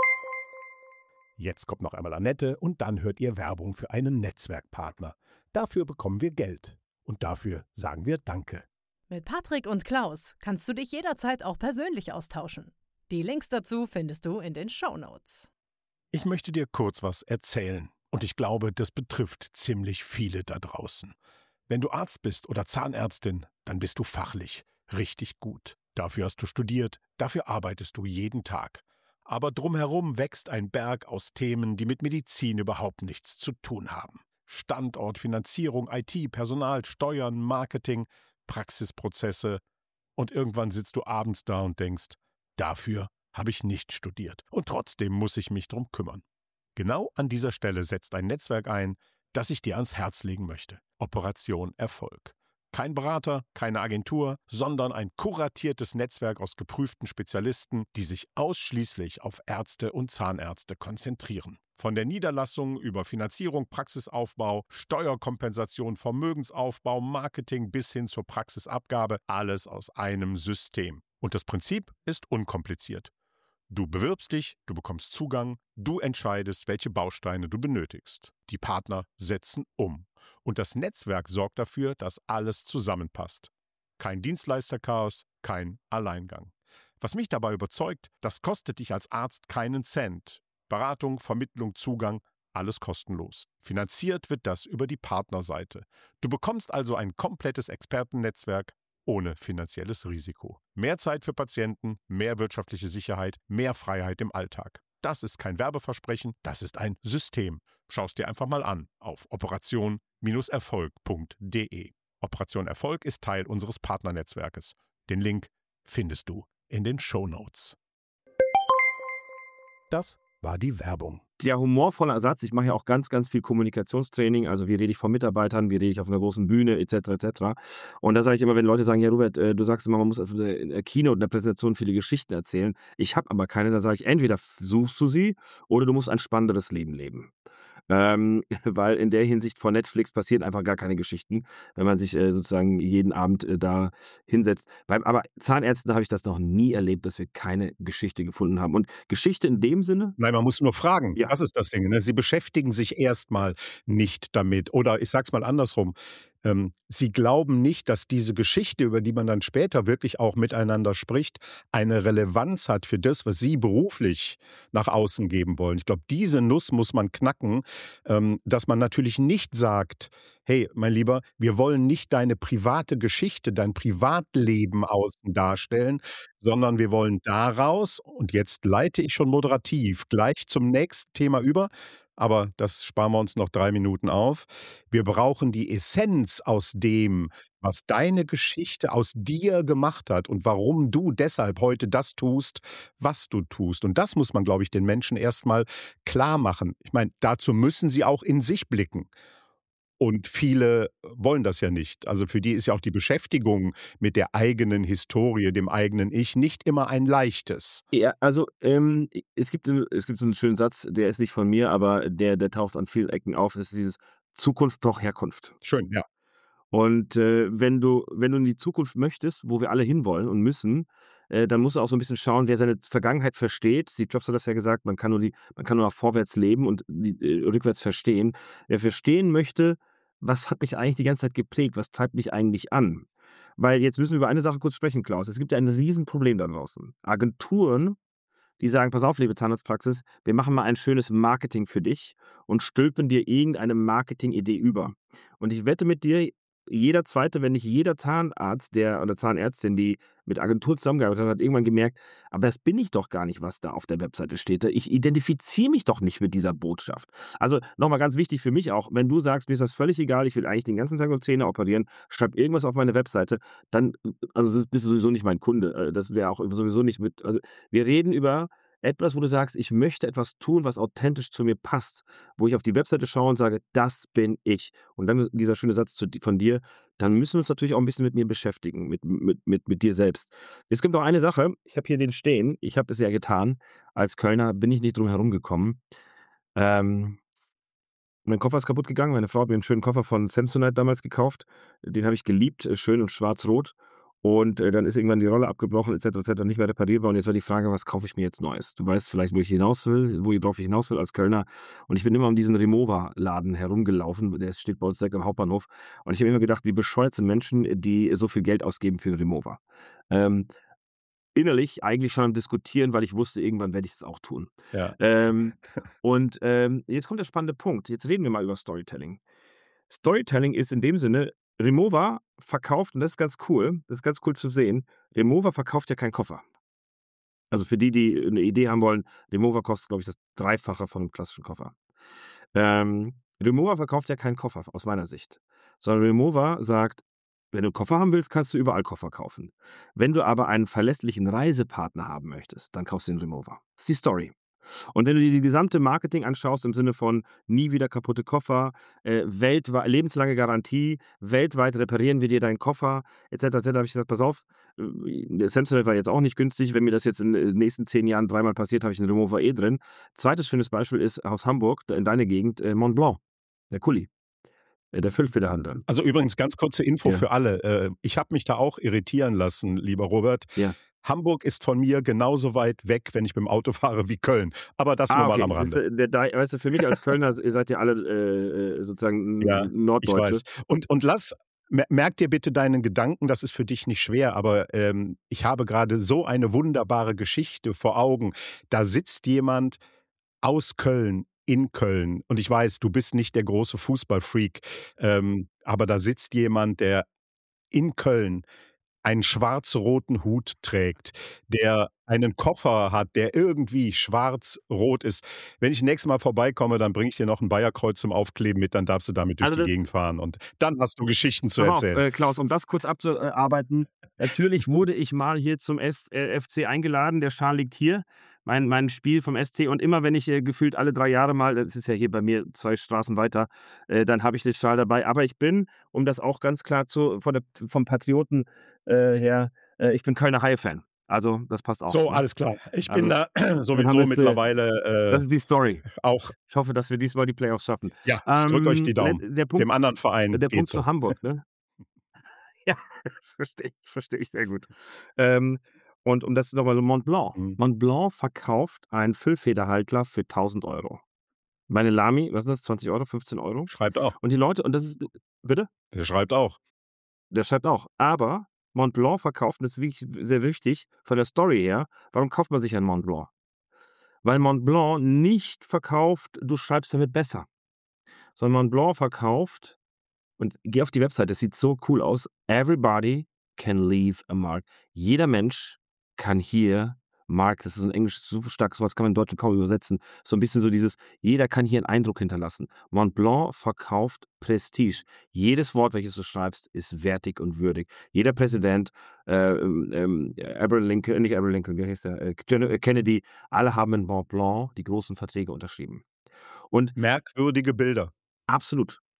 Jetzt kommt noch einmal Annette und dann hört ihr Werbung für einen Netzwerkpartner. Dafür bekommen wir Geld und dafür sagen wir Danke. Mit Patrick und Klaus kannst du dich jederzeit auch persönlich austauschen. Die Links dazu findest du in den Shownotes. Ich möchte dir kurz was erzählen und ich glaube, das betrifft ziemlich viele da draußen. Wenn du Arzt bist oder Zahnärztin, dann bist du fachlich richtig gut. Dafür hast du studiert, dafür arbeitest du jeden Tag. Aber drumherum wächst ein Berg aus Themen, die mit Medizin überhaupt nichts zu tun haben. Standort, Finanzierung, I T, Personal, Steuern, Marketing, Praxisprozesse. Und irgendwann sitzt du abends da und denkst, dafür habe ich nicht studiert. Und trotzdem muss ich mich drum kümmern. Genau an dieser Stelle setzt ein Netzwerk ein, das ich dir ans Herz legen möchte. Operation Erfolg. Kein Berater, keine Agentur, sondern ein kuratiertes Netzwerk aus geprüften Spezialisten, die sich ausschließlich auf Ärzte und Zahnärzte konzentrieren. Von der Niederlassung über Finanzierung, Praxisaufbau, Steuerkompensation, Vermögensaufbau, Marketing bis hin zur Praxisabgabe, alles aus einem System. Und das Prinzip ist unkompliziert. Du bewirbst dich, du bekommst Zugang, du entscheidest, welche Bausteine du benötigst. Die Partner setzen um. Und das Netzwerk sorgt dafür, dass alles zusammenpasst. Kein Dienstleisterchaos, kein Alleingang. Was mich dabei überzeugt, das kostet dich als Arzt keinen Cent. Beratung, Vermittlung, Zugang, alles kostenlos. Finanziert wird das über die Partnerseite. Du bekommst also ein komplettes Expertennetzwerk ohne finanzielles Risiko. Mehr Zeit für Patienten, mehr wirtschaftliche Sicherheit, mehr Freiheit im Alltag. Das ist kein Werbeversprechen, das ist ein System. Schau es dir einfach mal an auf operation erfolg punkt de. Operation Erfolg ist Teil unseres Partnernetzwerkes. Den Link findest du in den Shownotes. Das war die Werbung. Der humorvolle Ersatz, ich mache ja auch ganz, ganz viel Kommunikationstraining, also wie rede ich vor Mitarbeitern, wie rede ich auf einer großen Bühne, et cetera et cetera. Und da sage ich immer, wenn Leute sagen, ja Robert, äh, du sagst immer, man muss in der Keynote, in der Präsentation viele Geschichten erzählen. Ich habe aber keine, da sage ich, entweder suchst du sie oder du musst ein spannenderes Leben leben. Ähm, weil in der Hinsicht vor Netflix passieren einfach gar keine Geschichten, wenn man sich äh, sozusagen jeden Abend äh, da hinsetzt. Beim, aber Zahnärzten habe ich das noch nie erlebt, dass wir keine Geschichte gefunden haben. Und Geschichte in dem Sinne? Nein, man muss nur fragen. Ja. Das ist das Ding. Ne? Sie beschäftigen sich erstmal nicht damit. Oder ich sag's mal andersrum. Ähm, sie glauben nicht, dass diese Geschichte, über die man dann später wirklich auch miteinander spricht, eine Relevanz hat für das, was sie beruflich nach außen geben wollen. Ich glaube, diese Nuss muss man knacken, ähm, dass man natürlich nicht sagt, hey, mein Lieber, wir wollen nicht deine private Geschichte, dein Privatleben außen darstellen, sondern wir wollen daraus, und jetzt leite ich schon moderativ gleich zum nächsten Thema über, aber das sparen wir uns noch drei Minuten auf. Wir brauchen die Essenz aus dem, was deine Geschichte aus dir gemacht hat und warum du deshalb heute das tust, was du tust. Und das muss man, glaube ich, den Menschen erstmal klar machen. Ich meine, dazu müssen sie auch in sich blicken. Und viele wollen das ja nicht. Also für die ist ja auch die Beschäftigung mit der eigenen Historie, dem eigenen Ich, nicht immer ein leichtes. Ja, also ähm, es, gibt, es gibt so einen schönen Satz, der ist nicht von mir, aber der, der taucht an vielen Ecken auf. Das ist dieses Zukunft braucht Herkunft. Schön, ja. Und äh, wenn du, wenn du in die Zukunft möchtest, wo wir alle hinwollen und müssen, äh, dann musst du auch so ein bisschen schauen, wer seine Vergangenheit versteht. Steve Jobs hat das ja gesagt, man kann nur, die, man kann nur nach vorwärts leben und die, äh, rückwärts verstehen. Wer verstehen möchte, was hat mich eigentlich die ganze Zeit geprägt, was treibt mich eigentlich an? Weil jetzt müssen wir über eine Sache kurz sprechen, Klaus. Es gibt ja ein Riesenproblem da draußen. Agenturen, die sagen, pass auf, liebe Zahnarztpraxis, wir machen mal ein schönes Marketing für dich und stülpen dir irgendeine Marketingidee über. Und ich wette mit dir, jeder Zweite, wenn nicht jeder Zahnarzt der oder Zahnärztin, die mit Agentur zusammengearbeitet hat, hat irgendwann gemerkt, aber das bin ich doch gar nicht, was da auf der Webseite steht. Ich identifiziere mich doch nicht mit dieser Botschaft. Also nochmal ganz wichtig für mich auch, wenn du sagst, mir ist das völlig egal, ich will eigentlich den ganzen Tag nur Zähne operieren, schreib irgendwas auf meine Webseite, dann, also das bist du sowieso nicht mein Kunde. Das wäre auch sowieso nicht mit, also wir reden über etwas, wo du sagst, ich möchte etwas tun, was authentisch zu mir passt, wo ich auf die Webseite schaue und sage, das bin ich. Und dann dieser schöne Satz zu, von dir, dann müssen wir uns natürlich auch ein bisschen mit mir beschäftigen, mit, mit, mit, mit dir selbst. Jetzt kommt noch eine Sache, ich habe hier den stehen, ich habe es ja getan, als Kölner bin ich nicht drum herum gekommen. Ähm, mein Koffer ist kaputt gegangen, meine Frau hat mir einen schönen Koffer von Samsonite damals gekauft, den habe ich geliebt, schön und schwarz-rot. Und äh, dann ist irgendwann die Rolle abgebrochen, et cetera et cetera, nicht mehr reparierbar. Und jetzt war die Frage, was kaufe ich mir jetzt Neues? Du weißt vielleicht, wo ich hinaus will, worauf ich hinaus will als Kölner. Und ich bin immer um diesen Remover-Laden herumgelaufen. Der steht bei uns direkt am Hauptbahnhof. Und ich habe immer gedacht, wie bescheuert sind Menschen, die so viel Geld ausgeben für einen Remover. Ähm, innerlich eigentlich schon am Diskutieren, weil ich wusste, irgendwann werde ich es auch tun. Ja. Ähm, und ähm, jetzt kommt der spannende Punkt. Jetzt reden wir mal über Storytelling. Storytelling ist in dem Sinne, Remover verkauft, und das ist ganz cool, das ist ganz cool zu sehen, Remover verkauft ja keinen Koffer. Also für die, die eine Idee haben wollen, Remover kostet, glaube ich, das Dreifache von einem klassischen Koffer. Ähm, Remover verkauft ja keinen Koffer, aus meiner Sicht. Sondern Remover sagt, wenn du einen Koffer haben willst, kannst du überall Koffer kaufen. Wenn du aber einen verlässlichen Reisepartner haben möchtest, dann kaufst du den Remover. Das ist die Story. Und wenn du dir die gesamte Marketing anschaust, im Sinne von nie wieder kaputte Koffer, äh, weltweit, lebenslange Garantie, weltweit reparieren wir dir deinen Koffer, et cetera et cetera, habe ich gesagt, pass auf, äh, Samsonite war jetzt auch nicht günstig, wenn mir das jetzt in den nächsten zehn Jahren dreimal passiert, habe ich einen Remover eh drin. Zweites schönes Beispiel ist aus Hamburg, in deiner Gegend, äh, Mont Blanc, der Kuli. Der Füllfederhandel. Also übrigens ganz kurze Info Ja. für alle. Äh, Ich habe mich da auch irritieren lassen, lieber Robert. Ja. Hamburg ist von mir genauso weit weg, wenn ich mit dem Auto fahre, wie Köln. Aber das Ah, nur mal okay. am Das ist, Rande. äh, der, der, weißt du, für mich als Kölner, ihr seid ja alle äh, sozusagen Ja, ich Norddeutsche. weiß. Und, und lass, mer- merk dir bitte deinen Gedanken, das ist für dich nicht schwer, aber ähm, ich habe gerade so eine wunderbare Geschichte vor Augen. Da sitzt jemand aus Köln, in Köln. Und ich weiß, du bist nicht der große Fußballfreak, ähm, aber da sitzt jemand, der in Köln einen schwarz-roten Hut trägt, der einen Koffer hat, der irgendwie schwarz-rot ist. Wenn ich nächstes Mal vorbeikomme, dann bringe ich dir noch ein Bayerkreuz zum Aufkleben mit, dann darfst du damit durch Also die das- Gegend fahren. Und dann hast du Geschichten zu Pass auf, erzählen. äh, Klaus, um das kurz abzuarbeiten. Natürlich wurde ich mal hier zum F, äh, F C eingeladen. Der Schal liegt hier. Mein, mein Spiel vom S C. Und immer, wenn ich äh, gefühlt alle drei Jahre mal, das ist ja hier bei mir zwei Straßen weiter, äh, dann habe ich den Schal dabei. Aber ich bin, um das auch ganz klar zu, von der, vom Patrioten äh, her, äh, ich bin Kölner Haie-Fan. Also, das passt auch. So, ne? alles klar. Ich Also, bin da haben sowieso wir es, äh, mittlerweile Das äh, ist die Story. auch, Ich hoffe, dass wir diesmal die Playoffs schaffen. ja, ich drücke euch die Ähm, Daumen. Der Punkt, Dem anderen Verein der Punkt geht's zu so. Hamburg, ne? Ja, verstehe ich, verstehe ich sehr gut. Ähm, und um das nochmal, Mont Blanc. Mhm. Mont Blanc verkauft einen Füllfederhalter für tausend Euro. Meine Lamy, was ist das, zwanzig Euro, fünfzehn Euro? Schreibt auch. Und die Leute, und das ist, bitte? Der schreibt auch. Der schreibt auch. Aber Mont Blanc verkauft, und das ist wirklich sehr wichtig, von der Story her, warum kauft man sich einen Mont Blanc? Weil Mont Blanc nicht verkauft, du schreibst damit besser. Sondern Mont Blanc verkauft, und geh auf die Website, das sieht so cool aus. Everybody can leave a mark. Jeder Mensch kann hier, Mark, das ist ein englisch super starkes Wort, das kann man im Deutschen kaum übersetzen. So ein bisschen so dieses, jeder kann hier einen Eindruck hinterlassen. Mont Blanc verkauft Prestige. Jedes Wort, welches du schreibst, ist wertig und würdig. Jeder Präsident, äh, ähm, Abraham Lincoln, nicht Abraham Lincoln, wie heißt der, äh, Kennedy, alle haben in Mont Blanc die großen Verträge unterschrieben. Und Merkwürdige Bilder. absolut.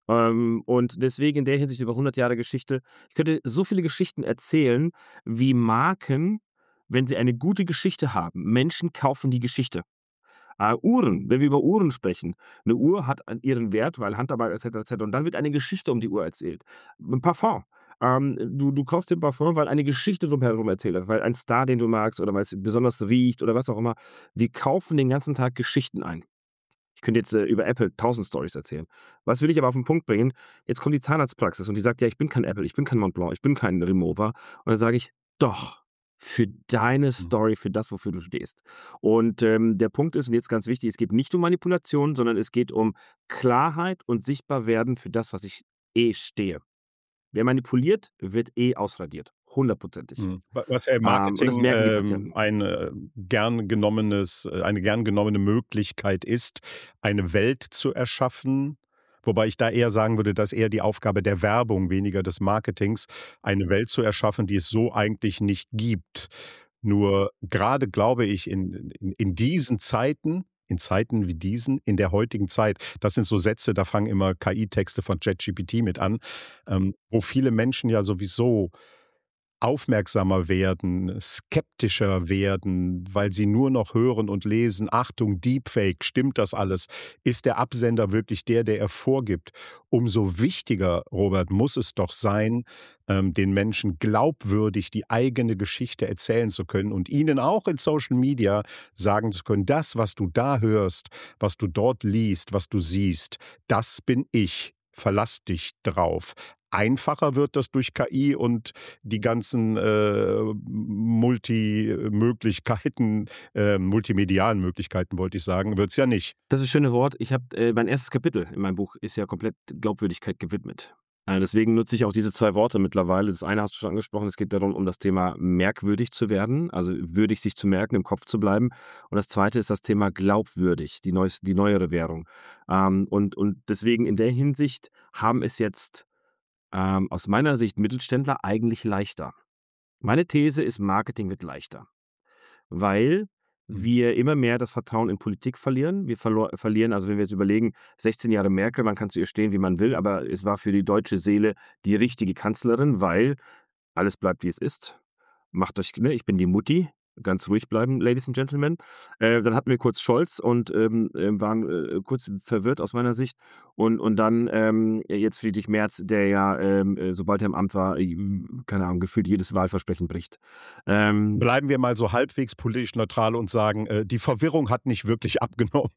Ähm, und deswegen in der Hinsicht über hundert Jahre Geschichte. Ich könnte so viele Geschichten erzählen, wie Marken, wenn sie eine gute Geschichte haben, Menschen kaufen die Geschichte. Äh, Uhren, wenn wir über Uhren sprechen. Eine Uhr hat an ihren Wert, weil Handarbeit et cetera et cetera. Und dann wird eine Geschichte um die Uhr erzählt. Ein Parfum. Ähm, du, du kaufst den Parfum, weil eine Geschichte drumherum erzählt hat, weil ein Star, den du magst oder weil es besonders riecht oder was auch immer. Wir kaufen den ganzen Tag Geschichten ein. Ich könnte jetzt äh, über Apple tausend Stories erzählen. Was will ich aber auf den Punkt bringen? Jetzt kommt die Zahnarztpraxis und die sagt, ja, ich bin kein Apple, ich bin kein Montblanc, ich bin kein Remover. Und dann sage ich, doch, für deine Story, für das, wofür du stehst. Und ähm, der Punkt ist, und jetzt ganz wichtig, es geht nicht um Manipulation, sondern es geht um Klarheit und Sichtbarwerden für das, was ich eh stehe. Wer manipuliert, wird eh ausradiert. Hundertprozentig. Mhm. Wa- Was ja im Ähm, und das Marketing merken die ähm, Patienten. ein äh, gern genommenes, äh, eine gern genommene Möglichkeit ist, eine Welt zu erschaffen. Wobei ich da eher sagen würde, dass eher die Aufgabe der Werbung, weniger des Marketings, eine Welt zu erschaffen, die es so eigentlich nicht gibt. Nur gerade glaube ich, in, in, in diesen Zeiten, in Zeiten wie diesen, in der heutigen Zeit, das sind so Sätze, da fangen immer K I-Texte von ChatGPT mit an, ähm, wo viele Menschen ja sowieso aufmerksamer werden, skeptischer werden, weil sie nur noch hören und lesen, Achtung, Deepfake, stimmt das alles? Ist der Absender wirklich der, der er vorgibt? Umso wichtiger, Robert, muss es doch sein, ähm, den Menschen glaubwürdig die eigene Geschichte erzählen zu können und ihnen auch in Social Media sagen zu können, das, was du da hörst, was du dort liest, was du siehst, das bin ich. Verlass dich drauf. Einfacher wird das durch K I und die ganzen äh, Multimöglichkeiten, äh, multimedialen Möglichkeiten, wollte ich sagen, wird es ja nicht. Das ist ein schönes Wort. Ich habe äh, mein erstes Kapitel in meinem Buch ist ja komplett Glaubwürdigkeit gewidmet. Äh, deswegen nutze ich auch diese zwei Worte mittlerweile. Das eine hast du schon angesprochen, es geht darum, um das Thema merkwürdig zu werden, also würdig sich zu merken, im Kopf zu bleiben. Und das zweite ist das Thema glaubwürdig, die, neues, die neuere Währung. Ähm, und, und deswegen in der Hinsicht haben es jetzt ähm, aus meiner Sicht Mittelständler eigentlich leichter. Meine These ist, Marketing wird leichter, weil wir immer mehr das Vertrauen in Politik verlieren. Wir verlo- verlieren, also wenn wir jetzt überlegen, sechzehn Jahre Merkel, man kann zu ihr stehen, wie man will, aber es war für die deutsche Seele die richtige Kanzlerin, weil alles bleibt, wie es ist. Macht euch, ne, ich bin die Mutti. Ganz ruhig bleiben, Ladies and Gentlemen. Äh, dann hatten wir kurz Scholz und ähm, äh, waren äh, kurz verwirrt aus meiner Sicht. Und, und dann ähm, jetzt Friedrich Merz, der ja, ähm, äh, sobald er im Amt war, äh, keine Ahnung, gefühlt jedes Wahlversprechen bricht. Ähm, Bleiben wir mal so halbwegs politisch neutral und sagen, äh, die Verwirrung hat nicht wirklich abgenommen.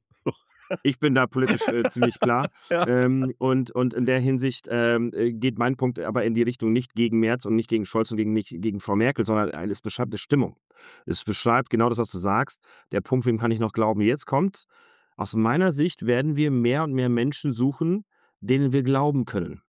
Ich bin da politisch äh, ziemlich klar. Ja. Ähm, und, und in der Hinsicht ähm, äh, geht mein Punkt aber in die Richtung nicht gegen Merz und nicht gegen Scholz und gegen, nicht gegen Frau Merkel, sondern äh, es beschreibt eine Stimmung. Es beschreibt genau das, was du sagst. Der Punkt, wem kann ich noch glauben? Jetzt kommt, aus meiner Sicht werden wir mehr und mehr Menschen suchen, denen wir glauben können.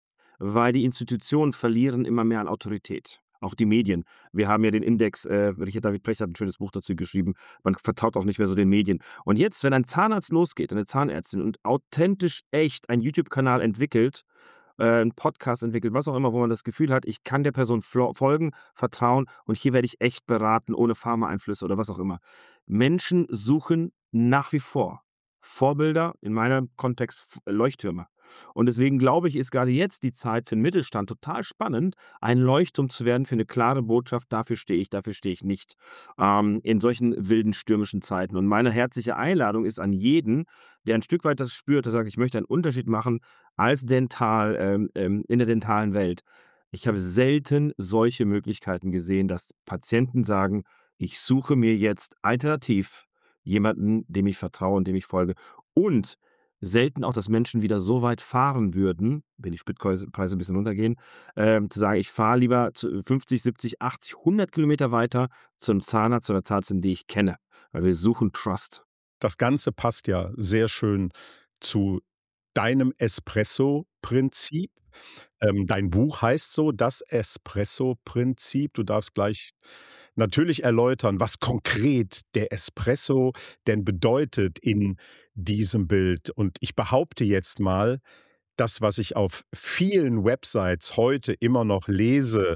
Weil die Institutionen verlieren immer mehr an Autorität. Auch die Medien. Wir haben ja den Index, äh, Richard David Precht hat ein schönes Buch dazu geschrieben, man vertraut auch nicht mehr so den Medien. Und jetzt, wenn ein Zahnarzt losgeht, eine Zahnärztin und authentisch echt einen YouTube-Kanal entwickelt, äh, einen Podcast entwickelt, was auch immer, wo man das Gefühl hat, ich kann der Person flo- folgen, vertrauen und hier werde ich echt beraten, ohne Pharmaeinflüsse oder was auch immer. Menschen suchen nach wie vor Vorbilder, in meinem Kontext F- Leuchttürme. Und deswegen glaube ich, ist gerade jetzt die Zeit für den Mittelstand total spannend, ein Leuchtturm zu werden für eine klare Botschaft, dafür stehe ich, dafür stehe ich nicht, ähm, in solchen wilden, stürmischen Zeiten. Und meine herzliche Einladung ist an jeden, der ein Stück weit das spürt, der sagt, ich möchte einen Unterschied machen als Dental, ähm, ähm, in der dentalen Welt. Ich habe selten solche Möglichkeiten gesehen, dass Patienten sagen, ich suche mir jetzt alternativ jemanden, dem ich vertraue und dem ich folge. Und selten auch, dass Menschen wieder so weit fahren würden, wenn die Spritpreise Preise ein bisschen runtergehen, ähm, zu sagen, ich fahre lieber zu fünfzig, siebzig, achtzig, hundert Kilometer weiter zum Zahnarzt oder Zahnärztin, die ich kenne. Weil wir suchen Trust. Das Ganze passt ja sehr schön zu deinem Espresso-Prinzip. Ähm, dein Buch heißt so, das Espresso-Prinzip. Du darfst gleich natürlich erläutern, was konkret der Espresso denn bedeutet in diesem Bild. Und ich behaupte jetzt mal, das, was ich auf vielen Websites heute immer noch lese,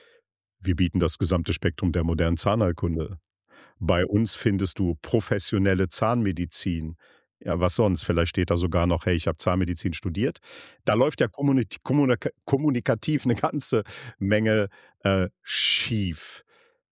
wir bieten das gesamte Spektrum der modernen Zahnheilkunde. Bei uns findest du professionelle Zahnmedizin. Ja, was sonst? Vielleicht steht da sogar noch, hey, ich habe Zahnmedizin studiert. Da läuft ja kommunik kommunika kommunikativ eine ganze Menge äh, schief.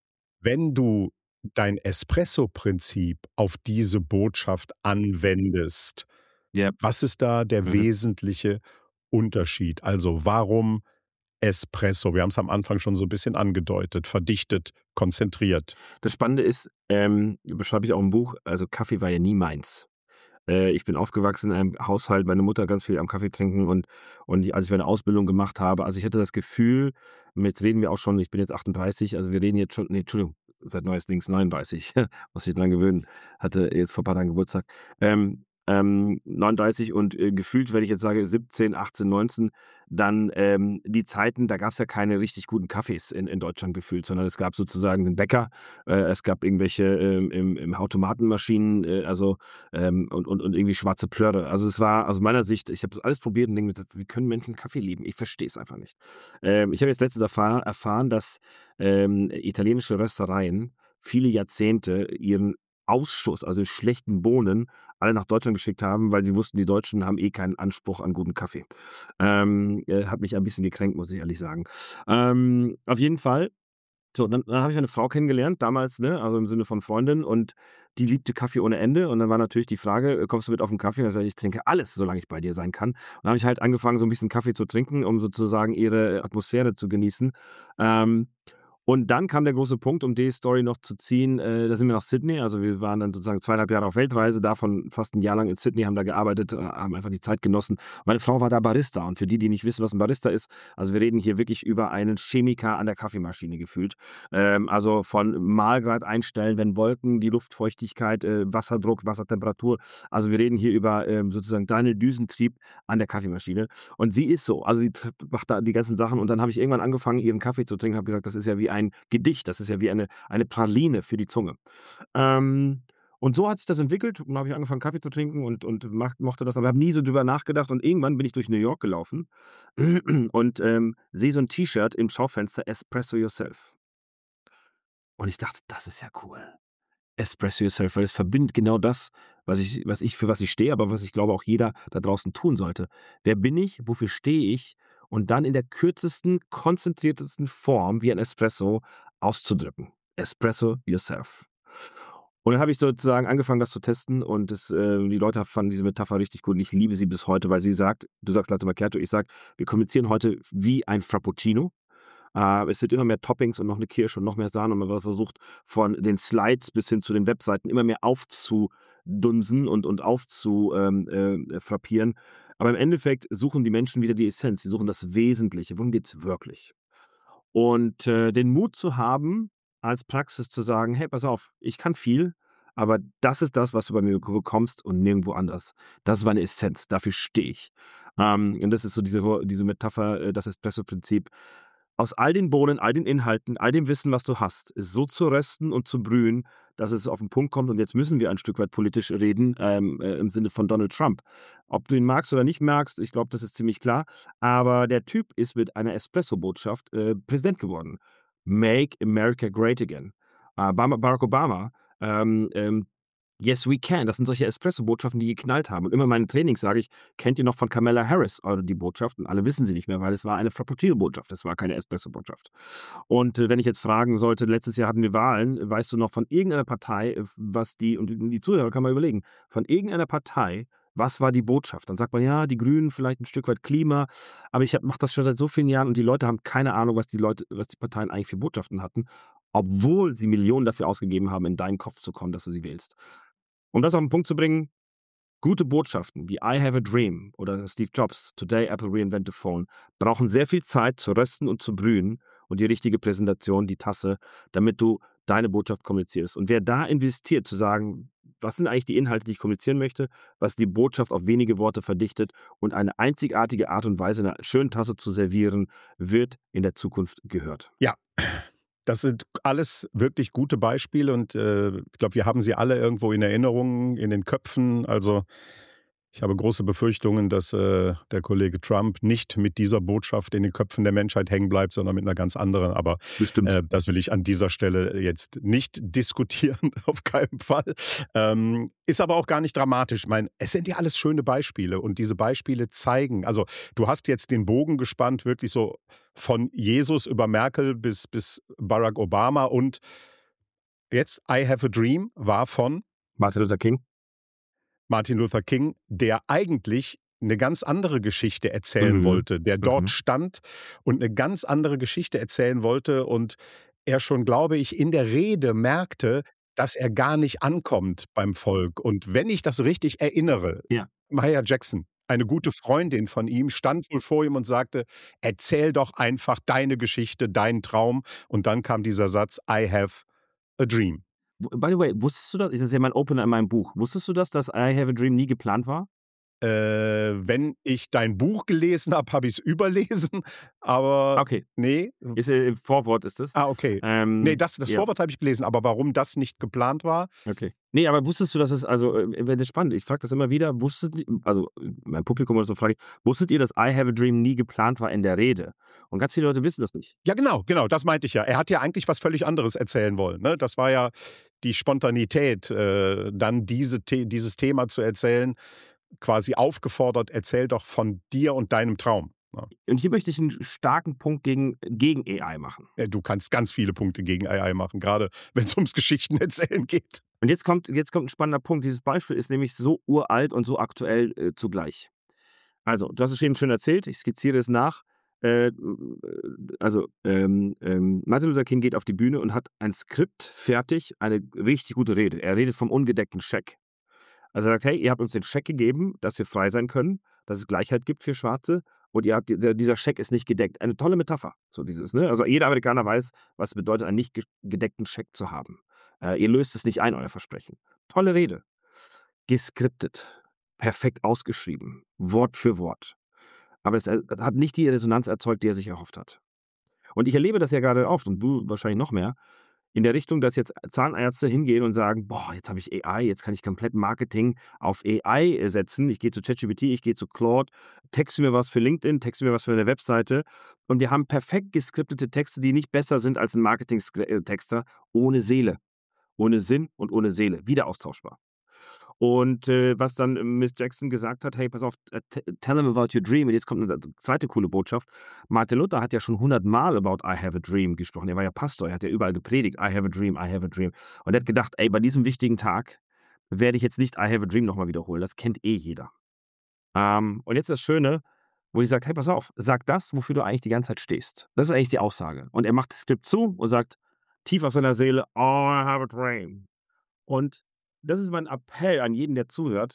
Wenn du dein Espresso-Prinzip auf diese Botschaft anwendest, Ja. was ist da der Mhm. wesentliche Unterschied? Also warum Espresso? Wir haben es am Anfang schon so ein bisschen angedeutet, verdichtet, konzentriert. Das Spannende ist, ähm, beschreibe ich auch im Buch, also Kaffee war ja nie meins. Äh, ich bin aufgewachsen in einem Haushalt, meine Mutter ganz viel am Kaffee trinken und, und die, als ich meine Ausbildung gemacht habe, also ich hatte das Gefühl, und jetzt reden wir auch schon, ich bin jetzt achtunddreißig, also wir reden jetzt schon, nee, Entschuldigung, seit neuestlings neununddreißig, muss ich dran gewöhnen, hatte jetzt vor ein paar Tagen Geburtstag, ähm, ähm, neununddreißig und äh, gefühlt, wenn ich jetzt sage siebzehn, achtzehn, neunzehn, dann ähm, die Zeiten, da gab es ja keine richtig guten Kaffees in, in Deutschland gefühlt, sondern es gab sozusagen den Bäcker, äh, es gab irgendwelche ähm, im, im Automatenmaschinen, äh, also ähm, und, und, und irgendwie schwarze Plörre. Also es war aus meiner Sicht, ich habe das alles probiert und denke, wie können Menschen Kaffee lieben? Ich verstehe es einfach nicht. Ähm, ich habe jetzt letztens erfahr, erfahren, dass ähm, italienische Röstereien viele Jahrzehnte ihren Ausschuss, also schlechten Bohnen, alle nach Deutschland geschickt haben, weil sie wussten, die Deutschen haben eh keinen Anspruch an guten Kaffee. Ähm, äh, hat mich ein bisschen gekränkt, muss ich ehrlich sagen. Ähm, auf jeden Fall, so, dann, dann habe ich eine Frau kennengelernt, damals, ne, also im Sinne von Freundin, und die liebte Kaffee ohne Ende. Und dann war natürlich die Frage, äh, kommst du mit auf den Kaffee? Und ich sagte, ich trinke alles, solange ich bei dir sein kann. Und dann habe ich halt angefangen, so ein bisschen Kaffee zu trinken, um sozusagen ihre Atmosphäre zu genießen. Ähm, Und dann kam der große Punkt, um die Story noch zu ziehen, äh, da sind wir nach Sydney, also wir waren dann sozusagen zweieinhalb Jahre auf Weltreise, davon fast ein Jahr lang in Sydney, haben da gearbeitet, äh, haben einfach die Zeit genossen. Meine Frau war da Barista, und für die, die nicht wissen, was ein Barista ist, also wir reden hier wirklich über einen Chemiker an der Kaffeemaschine gefühlt. Ähm, also von Mahlgrad einstellen, wenn Wolken, die Luftfeuchtigkeit, äh, Wasserdruck, Wassertemperatur, also wir reden hier über ähm, sozusagen deinen Düsentrieb an der Kaffeemaschine. Und sie ist so, also sie t- macht da die ganzen Sachen, und dann habe ich irgendwann angefangen, ihren Kaffee zu trinken, habe gesagt, das ist ja wie ein Gedicht, das ist ja wie eine, eine Praline für die Zunge. Ähm, und so hat sich das entwickelt, und dann habe ich angefangen, Kaffee zu trinken und, und mach, mochte das, aber habe nie so drüber nachgedacht, und irgendwann bin ich durch New York gelaufen und ähm, sehe so ein T-Shirt im Schaufenster, Espresso Yourself. Und ich dachte, das ist ja cool. Espresso Yourself, weil es verbindet genau das, was ich, was ich, für was ich stehe, aber was ich glaube auch jeder da draußen tun sollte. Wer bin ich? Wofür stehe ich? Und dann in der kürzesten, konzentriertesten Form wie ein Espresso auszudrücken. Espresso Yourself. Und dann habe ich sozusagen angefangen, das zu testen, und das, äh, die Leute fanden diese Metapher richtig gut, und ich liebe sie bis heute, weil sie sagt, du sagst Latte Macchiato, ich sage, wir kommunizieren heute wie ein Frappuccino. Äh, es wird immer mehr Toppings und noch eine Kirsche und noch mehr Sahne, und man versucht von den Slides bis hin zu den Webseiten immer mehr aufzudunsen und, und aufzufrappieren. Ähm, äh, frappieren. Aber im Endeffekt suchen die Menschen wieder die Essenz, sie suchen das Wesentliche. Worum geht es wirklich? Und äh, den Mut zu haben, als Praxis zu sagen, hey, pass auf, ich kann viel, aber das ist das, was du bei mir bekommst und nirgendwo anders. Das ist meine Essenz, dafür stehe ich. Ähm, und das ist so diese, diese Metapher, äh, das Espresso-Prinzip. Aus all den Bohnen, all den Inhalten, all dem Wissen, was du hast, ist so zu rösten und zu brühen, dass es auf den Punkt kommt. Und jetzt müssen wir ein Stück weit politisch reden, ähm, äh, im Sinne von Donald Trump. Ob du ihn magst oder nicht magst, ich glaube, das ist ziemlich klar. Aber der Typ ist mit einer Espresso-Botschaft äh, Präsident geworden. Make America Great Again. Äh, Barack Obama, ähm, ähm, Yes, we can. Das sind solche Espresso-Botschaften, die geknallt haben. Und immer in meinen Trainings sage ich, kennt ihr noch von Kamala Harris oder die Botschaft? Und alle wissen sie nicht mehr, weil es war eine Frappuccino-Botschaft, es war keine Espresso-Botschaft. Und äh, wenn ich jetzt fragen sollte, letztes Jahr hatten wir Wahlen, weißt du noch von irgendeiner Partei, äh, was die, und die Zuhörer kann man überlegen, von irgendeiner Partei, was war die Botschaft? Dann sagt man, ja, die Grünen, vielleicht ein Stück weit Klima, aber ich mache das schon seit so vielen Jahren, und die Leute haben keine Ahnung, was die Leute, was die Parteien eigentlich für Botschaften hatten, obwohl sie Millionen dafür ausgegeben haben, in deinen Kopf zu kommen, dass du sie wählst. Um das auf den Punkt zu bringen, gute Botschaften wie I have a dream oder Steve Jobs, Today Apple reinvent the phone, brauchen sehr viel Zeit zu rösten und zu brühen und die richtige Präsentation, die Tasse, damit du deine Botschaft kommunizierst. Und wer da investiert, zu sagen, was sind eigentlich die Inhalte, die ich kommunizieren möchte, was die Botschaft auf wenige Worte verdichtet und eine einzigartige Art und Weise in einer schönen Tasse zu servieren, wird in der Zukunft gehört. Ja, das sind alles wirklich gute Beispiele, und äh, ich glaube, wir haben sie alle irgendwo in Erinnerung, in den Köpfen. Also Ich habe große Befürchtungen, dass äh, der Kollege Trump nicht mit dieser Botschaft in den Köpfen der Menschheit hängen bleibt, sondern mit einer ganz anderen. Aber äh, das will ich an dieser Stelle jetzt nicht diskutieren, auf keinen Fall. Ähm, ist aber auch gar nicht dramatisch. Ich meine, es sind ja alles schöne Beispiele und diese Beispiele zeigen, also du hast jetzt den Bogen gespannt, wirklich so von Jesus über Merkel bis, bis Barack Obama und jetzt I Have a Dream war von Martin Luther King. Martin Luther King, der eigentlich eine ganz andere Geschichte erzählen Mhm. wollte, der dort Mhm. stand und eine ganz andere Geschichte erzählen wollte und er schon, glaube ich, in der Rede merkte, dass er gar nicht ankommt beim Volk. Und wenn ich das richtig erinnere, Ja. Maya Jackson, eine gute Freundin von ihm, stand wohl vor ihm und sagte, erzähl doch einfach deine Geschichte, deinen Traum. Und dann kam dieser Satz, I have a dream. W- By the way, wusstest du das? Das ist ja mein Opener in meinem Buch. Wusstest du das, dass I Have a Dream nie geplant war? Äh, wenn ich dein Buch gelesen habe, habe ich es überlesen, aber Okay. nee. Ist, äh, im Vorwort ist es. Ah, okay. Ähm, Nee, das, das ja. Vorwort habe ich gelesen, aber warum das nicht geplant war? Okay. Nee, aber wusstest du, dass es, also, äh, das ist spannend, ich frage das immer wieder, wusstet ihr, also äh, mein Publikum oder so frage ich, wusstet ihr, dass I Have a Dream nie geplant war in der Rede? Und ganz viele Leute wissen das nicht. Ja, genau, genau, das meinte ich ja. Er hat ja eigentlich was völlig anderes erzählen wollen. Ne? Das war ja die Spontanität, äh, dann diese, The- dieses Thema zu erzählen, quasi aufgefordert, erzähl doch von dir und deinem Traum. Ja. Und hier möchte ich einen starken Punkt gegen, gegen A I machen. Ja, du kannst ganz viele Punkte gegen A I machen, gerade wenn es ums Geschichten erzählen geht. Und jetzt kommt, jetzt kommt ein spannender Punkt. Dieses Beispiel ist nämlich so uralt und so aktuell äh, zugleich. Also, du hast es eben schön erzählt, ich skizziere es nach. Äh, also, ähm, ähm, Martin Luther King geht auf die Bühne und hat ein Skript fertig, eine richtig gute Rede. Er redet vom ungedeckten Scheck. Also er sagt, hey, ihr habt uns den Scheck gegeben, dass wir frei sein können, dass es Gleichheit gibt für Schwarze und ihr habt, dieser dieser Scheck ist nicht gedeckt. Eine tolle Metapher, so dieses, ne? Also jeder Amerikaner weiß, was es bedeutet, einen nicht ge- gedeckten Scheck zu haben. Äh, ihr löst es nicht ein, euer Versprechen. Tolle Rede. Geskriptet. Perfekt ausgeschrieben. Wort für Wort. Aber es äh, hat nicht die Resonanz erzeugt, die er sich erhofft hat. Und ich erlebe das ja gerade oft und du wahrscheinlich noch mehr, in der Richtung, dass jetzt Zahnärzte hingehen und sagen, boah, jetzt habe ich A I, jetzt kann ich komplett Marketing auf A I setzen. Ich gehe zu ChatGPT, ich gehe zu Claude, texte mir was für LinkedIn, texte mir was für eine Webseite. Und wir haben perfekt geskriptete Texte, die nicht besser sind als ein Marketing-Texter, ohne Seele, ohne Sinn und ohne Seele, wieder austauschbar. Und äh, was dann äh, Miss Jackson gesagt hat, hey, pass auf, äh, t- tell him about your dream. Und jetzt kommt eine zweite coole Botschaft. Martin Luther hat ja schon hundertmal about I have a dream gesprochen. Er war ja Pastor, er hat ja überall gepredigt, I have a dream, I have a dream. Und er hat gedacht, ey, bei diesem wichtigen Tag werde ich jetzt nicht I have a dream nochmal wiederholen. Das kennt eh jeder. Ähm, und jetzt das Schöne, wo ich sage, hey, pass auf, sag das, wofür du eigentlich die ganze Zeit stehst. Das ist eigentlich die Aussage. Und er macht das Skript zu und sagt, tief aus seiner Seele, oh, I have a dream. Und das ist mein Appell an jeden, der zuhört.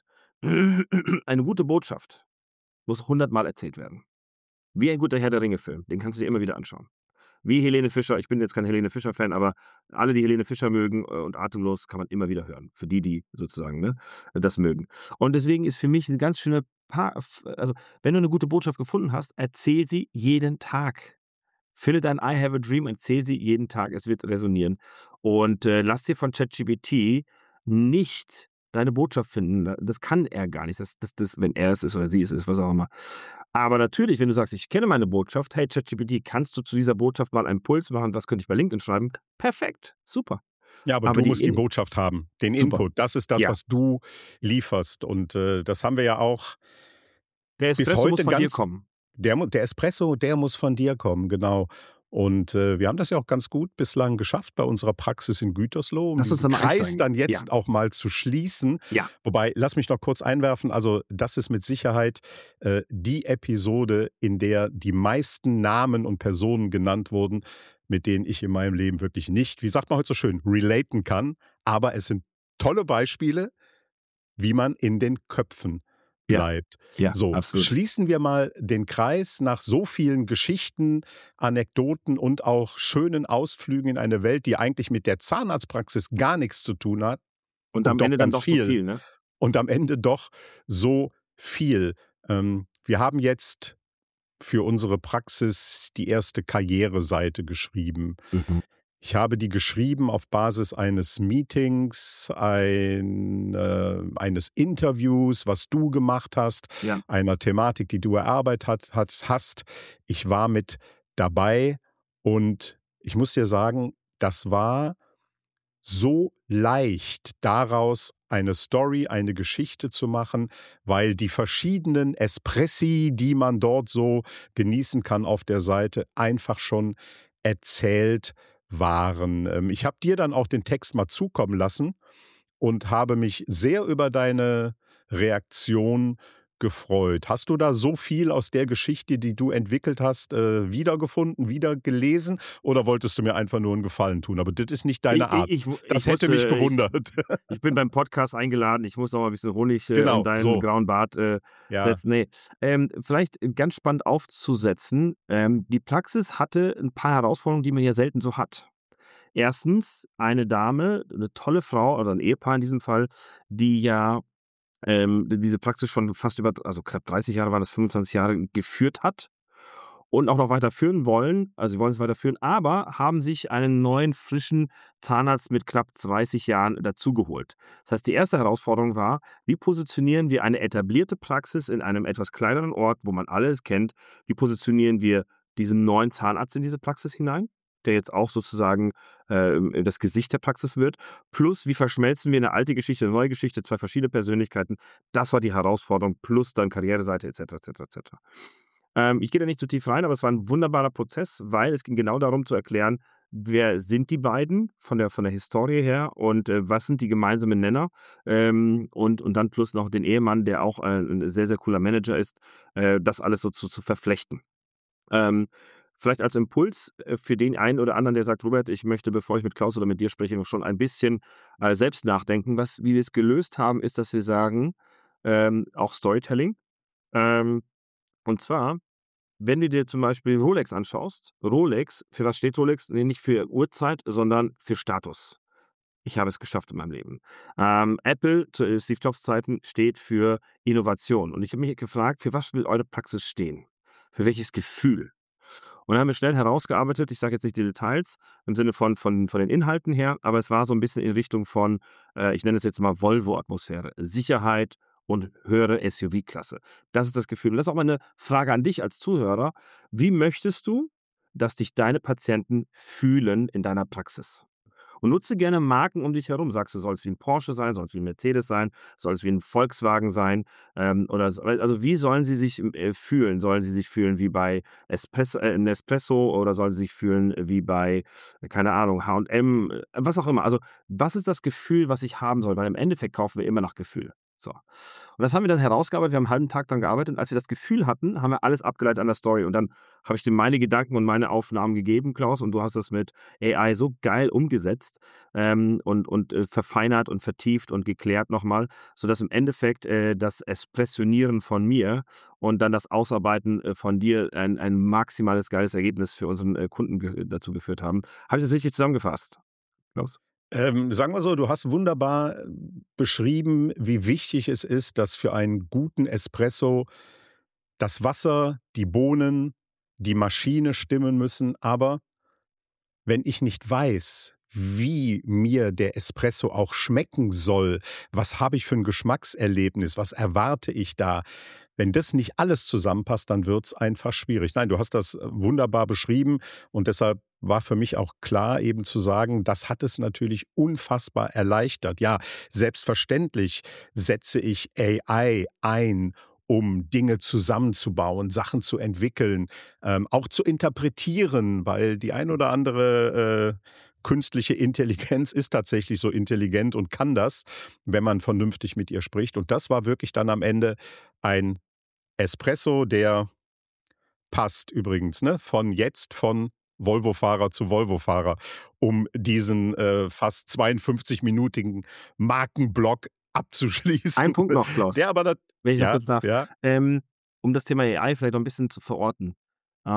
Eine gute Botschaft muss hundertmal erzählt werden. Wie ein guter Herr der Ringe-Film. Den kannst du dir immer wieder anschauen. Wie Helene Fischer. Ich bin jetzt kein Helene Fischer-Fan, aber alle, die Helene Fischer mögen äh, und Atemlos, kann man immer wieder hören. Für die, die sozusagen ne, das mögen. Und deswegen ist für mich ein ganz schöner Paar. Also, wenn du eine gute Botschaft gefunden hast, erzähl sie jeden Tag. Finde dein I have a dream, erzähl sie jeden Tag. Es wird resonieren. Und äh, lass dir von ChatGPT nicht deine Botschaft finden. Das kann er gar nicht. Das, das, das, wenn er es ist oder sie es ist, was auch immer. Aber natürlich, wenn du sagst, ich kenne meine Botschaft, hey ChatGPT, kannst du zu dieser Botschaft mal einen Puls machen? Was könnte ich bei LinkedIn schreiben? Perfekt, super. Ja, aber, Aber du die musst die In- Botschaft haben, den Super. Input. Das ist das, Ja. was du lieferst. Und äh, das haben wir ja auch. Der Bis Espresso heute muss von dir ganz- kommen. Der, mu- der Espresso, der muss von dir kommen, genau. Und äh, wir haben das ja auch ganz gut bislang geschafft bei unserer Praxis in Gütersloh, um Lass uns diesen da mal Kreis einsteigen. dann jetzt auch mal zu schließen. Ja. Wobei, lass mich noch kurz einwerfen, also das ist mit Sicherheit äh, die Episode, in der die meisten Namen und Personen genannt wurden, mit denen ich in meinem Leben wirklich nicht, wie sagt man heute so schön, relaten kann. Aber es sind tolle Beispiele, wie man in den Köpfen Ja. bleibt. Ja, So, absolut. schließen wir mal den Kreis nach so vielen Geschichten, Anekdoten und auch schönen Ausflügen in eine Welt, die eigentlich mit der Zahnarztpraxis gar nichts zu tun hat Und und am doch Ende dann ganz doch viel. so viel, ne? und am Ende doch so viel. Ähm, wir haben jetzt für unsere Praxis die erste Karriereseite geschrieben. Mhm. Ich habe die geschrieben auf Basis eines Meetings, ein, äh, eines Interviews, was du gemacht hast, Ja. einer Thematik, die du erarbeitet hat, hat, hast. Ich war mit dabei und ich muss dir sagen, das war so leicht, daraus eine Story, eine Geschichte zu machen, weil die verschiedenen Espressi, die man dort so genießen kann auf der Seite, einfach schon erzählt waren. Ähm, Ich habe dir dann auch den Text mal zukommen lassen und habe mich sehr über deine Reaktion gefreut. Hast du da so viel aus der Geschichte, die du entwickelt hast, äh, wiedergefunden, wieder gelesen oder wolltest du mir einfach nur einen Gefallen tun? Aber das ist nicht deine Ich, Art. ich, ich, Das ich hätte mich wusste, ich, gewundert. ich bin beim Podcast eingeladen. Ich muss noch mal ein bisschen Honig äh, um Genau, deinen so. grauen Bart äh, Ja, setzen. Nee. Ähm, vielleicht ganz spannend aufzusetzen. Ähm, die Praxis hatte ein paar Herausforderungen, die man ja selten so hat. Erstens, eine Dame, eine tolle Frau oder ein Ehepaar in diesem Fall, die ja ähm, diese Praxis schon fast über, also knapp dreißig Jahre, waren das fünfundzwanzig Jahre, geführt hat und auch noch weiterführen wollen. Also sie wollen es weiterführen, aber haben sich einen neuen, frischen Zahnarzt mit knapp dreißig Jahren dazugeholt. Das heißt, die erste Herausforderung war, wie positionieren wir eine etablierte Praxis in einem etwas kleineren Ort, wo man alles kennt? Wie positionieren wir diesen neuen Zahnarzt in diese Praxis hinein, der jetzt auch sozusagen äh, das Gesicht der Praxis wird? Plus, wie verschmelzen wir eine alte Geschichte, eine neue Geschichte, zwei verschiedene Persönlichkeiten? Das war die Herausforderung, plus dann Karriereseite et cetera et cetera et cetera. Ähm, ich gehe da nicht zu tief rein, aber es war ein wunderbarer Prozess, weil es ging genau darum zu erklären, wer sind die beiden von der, von der Historie her und äh, was sind die gemeinsamen Nenner, ähm, und, und dann plus noch den Ehemann, der auch äh, ein sehr, sehr cooler Manager ist, äh, das alles so zu, zu verflechten. Ähm, Vielleicht als Impuls äh, für den einen oder anderen, der sagt, Robert, ich möchte, bevor ich mit Klaus oder mit dir spreche, noch schon ein bisschen äh, selbst nachdenken. Was, wie wir es gelöst haben, ist, dass wir sagen, ähm, auch Storytelling. Ähm, und zwar, wenn du dir zum Beispiel Rolex anschaust, Rolex, für was steht Rolex? Nee, nicht für Uhrzeit, sondern für Status. Ich habe es geschafft in meinem Leben. Ähm, Apple zu äh, Steve Jobs Zeiten steht für Innovation. Und ich habe mich gefragt, für was will eure Praxis stehen? Für welches Gefühl? Und dann haben wir schnell herausgearbeitet, ich sage jetzt nicht die Details im Sinne von, von, von den Inhalten her, aber es war so ein bisschen in Richtung von, äh, ich nenne es jetzt mal Volvo-Atmosphäre, Sicherheit und höhere S U V-Klasse. Das ist das Gefühl. Und das ist auch mal eine Frage an dich als Zuhörer. Wie möchtest du, dass dich deine Patienten fühlen in deiner Praxis? Und nutze gerne Marken um dich herum. Sagst du, soll es wie ein Porsche sein, soll es wie ein Mercedes sein, soll es wie ein Volkswagen sein? Ähm, oder so- also wie sollen sie sich äh, fühlen? Sollen sie sich fühlen wie bei Espresso, äh, Nespresso oder sollen sie sich fühlen wie bei, äh, keine Ahnung, H und M, äh, was auch immer. Also was ist das Gefühl, was ich haben soll? Weil im Endeffekt kaufen wir immer nach Gefühl. So. Und das haben wir dann herausgearbeitet, wir haben einen halben Tag dran gearbeitet und als wir das Gefühl hatten, haben wir alles abgeleitet an der Story und dann habe ich dir meine Gedanken und meine Aufnahmen gegeben, Klaus, und du hast das mit A I so geil umgesetzt ähm, und, und äh, verfeinert und vertieft und geklärt nochmal, sodass im Endeffekt äh, das Espressionieren von mir und dann das Ausarbeiten äh, von dir ein, ein maximales geiles Ergebnis für unseren äh, Kunden ge dazu geführt haben. Habe ich das richtig zusammengefasst, Klaus? Ähm, sagen wir so, du hast wunderbar äh, beschrieben, wie wichtig es ist, dass für einen guten Espresso das Wasser, die Bohnen, die Maschine stimmen müssen. Aber wenn ich nicht weiß, wie mir der Espresso auch schmecken soll, was habe ich für ein Geschmackserlebnis, was erwarte ich da, wenn das nicht alles zusammenpasst, dann wird es einfach schwierig. Nein, du hast das äh, wunderbar beschrieben und deshalb war für mich auch klar, eben zu sagen, das hat es natürlich unfassbar erleichtert. Ja, selbstverständlich setze ich A I ein, um Dinge zusammenzubauen, Sachen zu entwickeln, ähm, auch zu interpretieren, weil die ein oder andere äh, künstliche Intelligenz ist tatsächlich so intelligent und kann das, wenn man vernünftig mit ihr spricht. Und das war wirklich dann am Ende ein Espresso, der passt übrigens, ne? Von jetzt von Volvo-Fahrer zu Volvo-Fahrer, um diesen äh, fast zweiundfünfzig-minütigen Markenblock abzuschließen. Ein Punkt noch, Klaus. Der aber da, Wenn ich noch ja, kurz darf, ja, ähm, um das Thema A I vielleicht noch ein bisschen zu verorten. Ähm,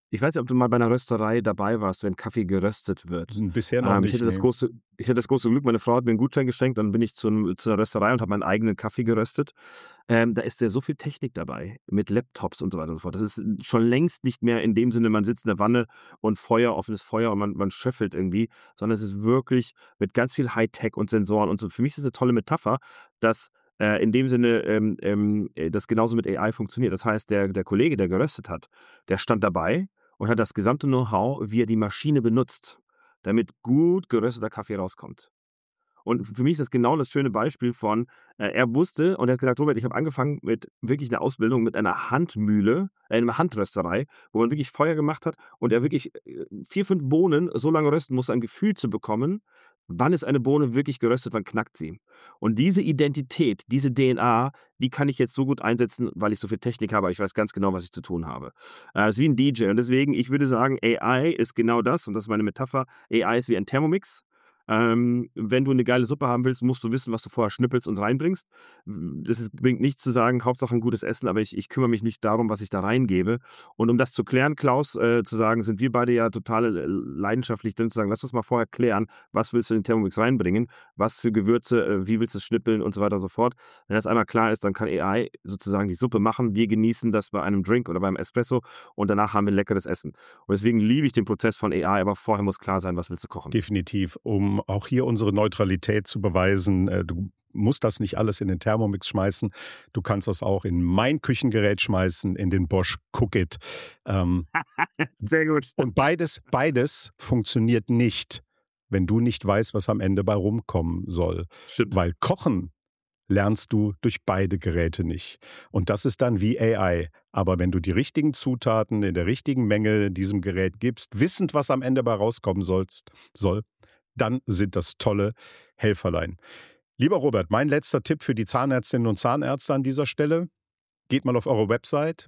Ich weiß nicht, ob du mal bei einer Rösterei dabei warst, wenn Kaffee geröstet wird. Bisher noch Ähm, nicht. ich, hatte das Nee. große, ich hatte das große Glück, meine Frau hat mir einen Gutschein geschenkt, dann bin ich zu, einem- zu einer Rösterei und habe meinen eigenen Kaffee geröstet. Ähm, da ist ja so viel Technik dabei, mit Laptops und so weiter und so fort. Das ist schon längst nicht mehr in dem Sinne, man sitzt in der Wanne und Feuer, offenes Feuer und man, man schöffelt irgendwie, sondern es ist wirklich mit ganz viel Hightech und Sensoren und so. Für mich ist es eine tolle Metapher, dass äh, in dem Sinne ähm, ähm, äh, das genauso mit A I funktioniert. Das heißt, der, der Kollege, der geröstet hat, der stand dabei und hat das gesamte Know-how, wie er die Maschine benutzt, damit gut gerösteter Kaffee rauskommt. Und für mich ist das genau das schöne Beispiel von, äh, er wusste und er hat gesagt, Robert, ich habe angefangen mit wirklich einer Ausbildung mit einer Handmühle, äh, einer Handrösterei, wo man wirklich Feuer gemacht hat und er wirklich äh, vier, fünf Bohnen so lange rösten musste, ein Gefühl zu bekommen, wann ist eine Bohne wirklich geröstet, wann knackt sie. Und diese Identität, diese D N A, die kann ich jetzt so gut einsetzen, weil ich so viel Technik habe, aber ich weiß ganz genau, was ich zu tun habe. Äh, es ist wie ein D J und deswegen, ich würde sagen, A I ist genau das und das ist meine Metapher. A I ist wie ein Thermomix. Ähm, wenn du eine geile Suppe haben willst, musst du wissen, was du vorher schnippelst und reinbringst. Das ist, bringt nichts zu sagen, Hauptsache ein gutes Essen, aber ich, ich kümmere mich nicht darum, was ich da reingebe. Und um das zu klären, Klaus, äh, zu sagen, sind wir beide ja total äh, leidenschaftlich drin, zu sagen, lass uns mal vorher klären, was willst du in den Thermomix reinbringen, was für Gewürze, äh, wie willst du es schnippeln und so weiter und so fort. Wenn das einmal klar ist, dann kann A I sozusagen die Suppe machen. Wir genießen das bei einem Drink oder beim Espresso und danach haben wir ein leckeres Essen. Und deswegen liebe ich den Prozess von A I, aber vorher muss klar sein, was willst du kochen. Definitiv, um auch hier unsere Neutralität zu beweisen. Äh, Du musst das nicht alles in den Thermomix schmeißen. Du kannst das auch in mein Küchengerät schmeißen, in den Bosch Cookit. Ähm, Sehr gut. und beides, beides funktioniert nicht, wenn du nicht weißt, was am Ende bei rumkommen soll. Stimmt. Weil Kochen lernst du durch beide Geräte nicht. Und das ist dann wie A I. Aber wenn du die richtigen Zutaten in der richtigen Menge diesem Gerät gibst, wissend, was am Ende bei rauskommen sollst, soll, dann sind das tolle Helferlein. Lieber Robert, mein letzter Tipp für die Zahnärztinnen und Zahnärzte an dieser Stelle. Geht mal auf eure Website,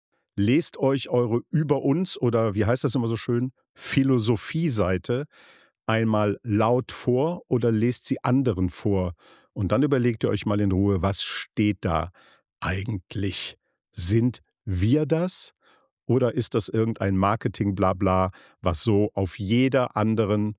lest euch eure Über uns oder wie heißt das immer so schön, Philosophie-Seite einmal laut vor oder lest sie anderen vor. Und dann überlegt ihr euch mal in Ruhe, was steht da eigentlich? Sind wir das? Oder ist das irgendein Marketing-Blabla, was so auf jeder anderen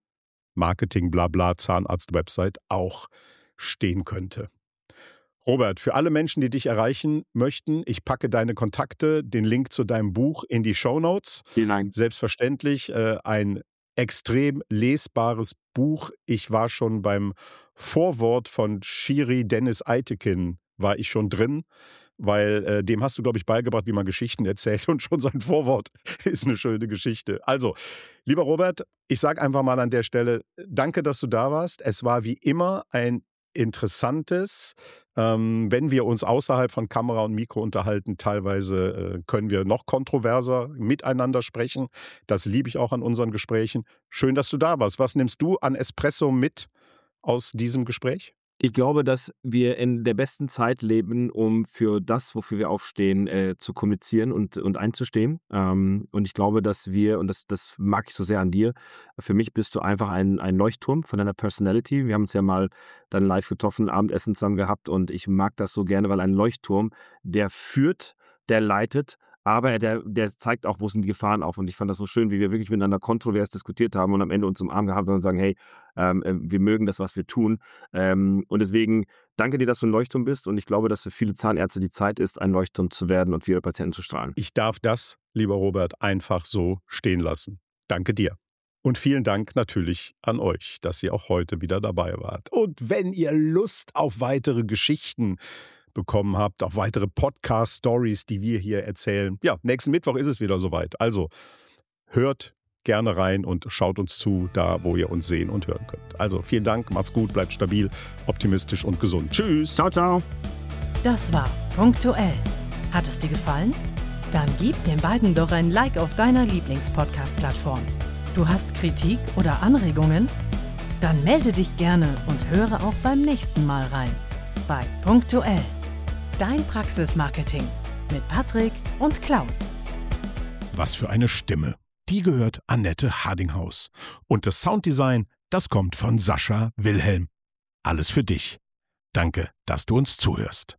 Marketing-Blabla-Zahnarzt-Website auch stehen könnte? Robert, für alle Menschen, die dich erreichen möchten, ich packe deine Kontakte, den Link zu deinem Buch in die Shownotes. Vielen Dank. Selbstverständlich äh, ein extrem lesbares Buch. Ich war schon beim Vorwort von Shiri Dennis Eitekin, war ich schon drin, weil äh, dem hast du, glaube ich, beigebracht, wie man Geschichten erzählt und schon sein Vorwort ist eine schöne Geschichte. Also, lieber Robert, ich sage einfach mal an der Stelle, danke, dass du da warst. Es war wie immer ein interessantes, ähm, wenn wir uns außerhalb von Kamera und Mikro unterhalten, teilweise äh, können wir noch kontroverser miteinander sprechen. Das liebe ich auch an unseren Gesprächen. Schön, dass du da warst. Was nimmst du an Espresso mit aus diesem Gespräch? Ich glaube, dass wir in der besten Zeit leben, um für das, wofür wir aufstehen, äh, zu kommunizieren und, und einzustehen. Ähm, und ich glaube, dass wir, und das, das mag ich so sehr an dir, für mich bist du einfach ein, ein Leuchtturm von deiner Personality. Wir haben uns ja mal dann live getroffen, Abendessen zusammen gehabt und ich mag das so gerne, weil ein Leuchtturm, der führt, der leitet, aber der, der zeigt auch, wo sind die Gefahren auf. Und ich fand das so schön, wie wir wirklich miteinander kontrovers diskutiert haben und am Ende uns im Arm gehabt haben und sagen, hey, ähm, wir mögen das, was wir tun. Ähm, und deswegen danke dir, dass du ein Leuchtturm bist. Und ich glaube, dass für viele Zahnärzte die Zeit ist, ein Leuchtturm zu werden und für ihre Patienten zu strahlen. Ich darf das, lieber Robert, einfach so stehen lassen. Danke dir. Und vielen Dank natürlich an euch, dass ihr auch heute wieder dabei wart. Und wenn ihr Lust auf weitere Geschichten bekommen habt, auf weitere Podcast-Stories, die wir hier erzählen. Ja, nächsten Mittwoch ist es wieder soweit. Also hört gerne rein und schaut uns zu, da wo ihr uns sehen und hören könnt. Also vielen Dank, macht's gut, bleibt stabil, optimistisch und gesund. Tschüss. Ciao, ciao. Das war Punktuell. Hat es dir gefallen? Dann gib den beiden doch ein Like auf deiner Lieblings-Podcast-Plattform. Du hast Kritik oder Anregungen? Dann melde dich gerne und höre auch beim nächsten Mal rein. Bei Punktuell. Dein Praxismarketing mit Patrick und Klaus. Was für eine Stimme. Die gehört Annette Hardinghaus. Und das Sounddesign, das kommt von Sascha Wilhelm. Alles für dich. Danke, dass du uns zuhörst.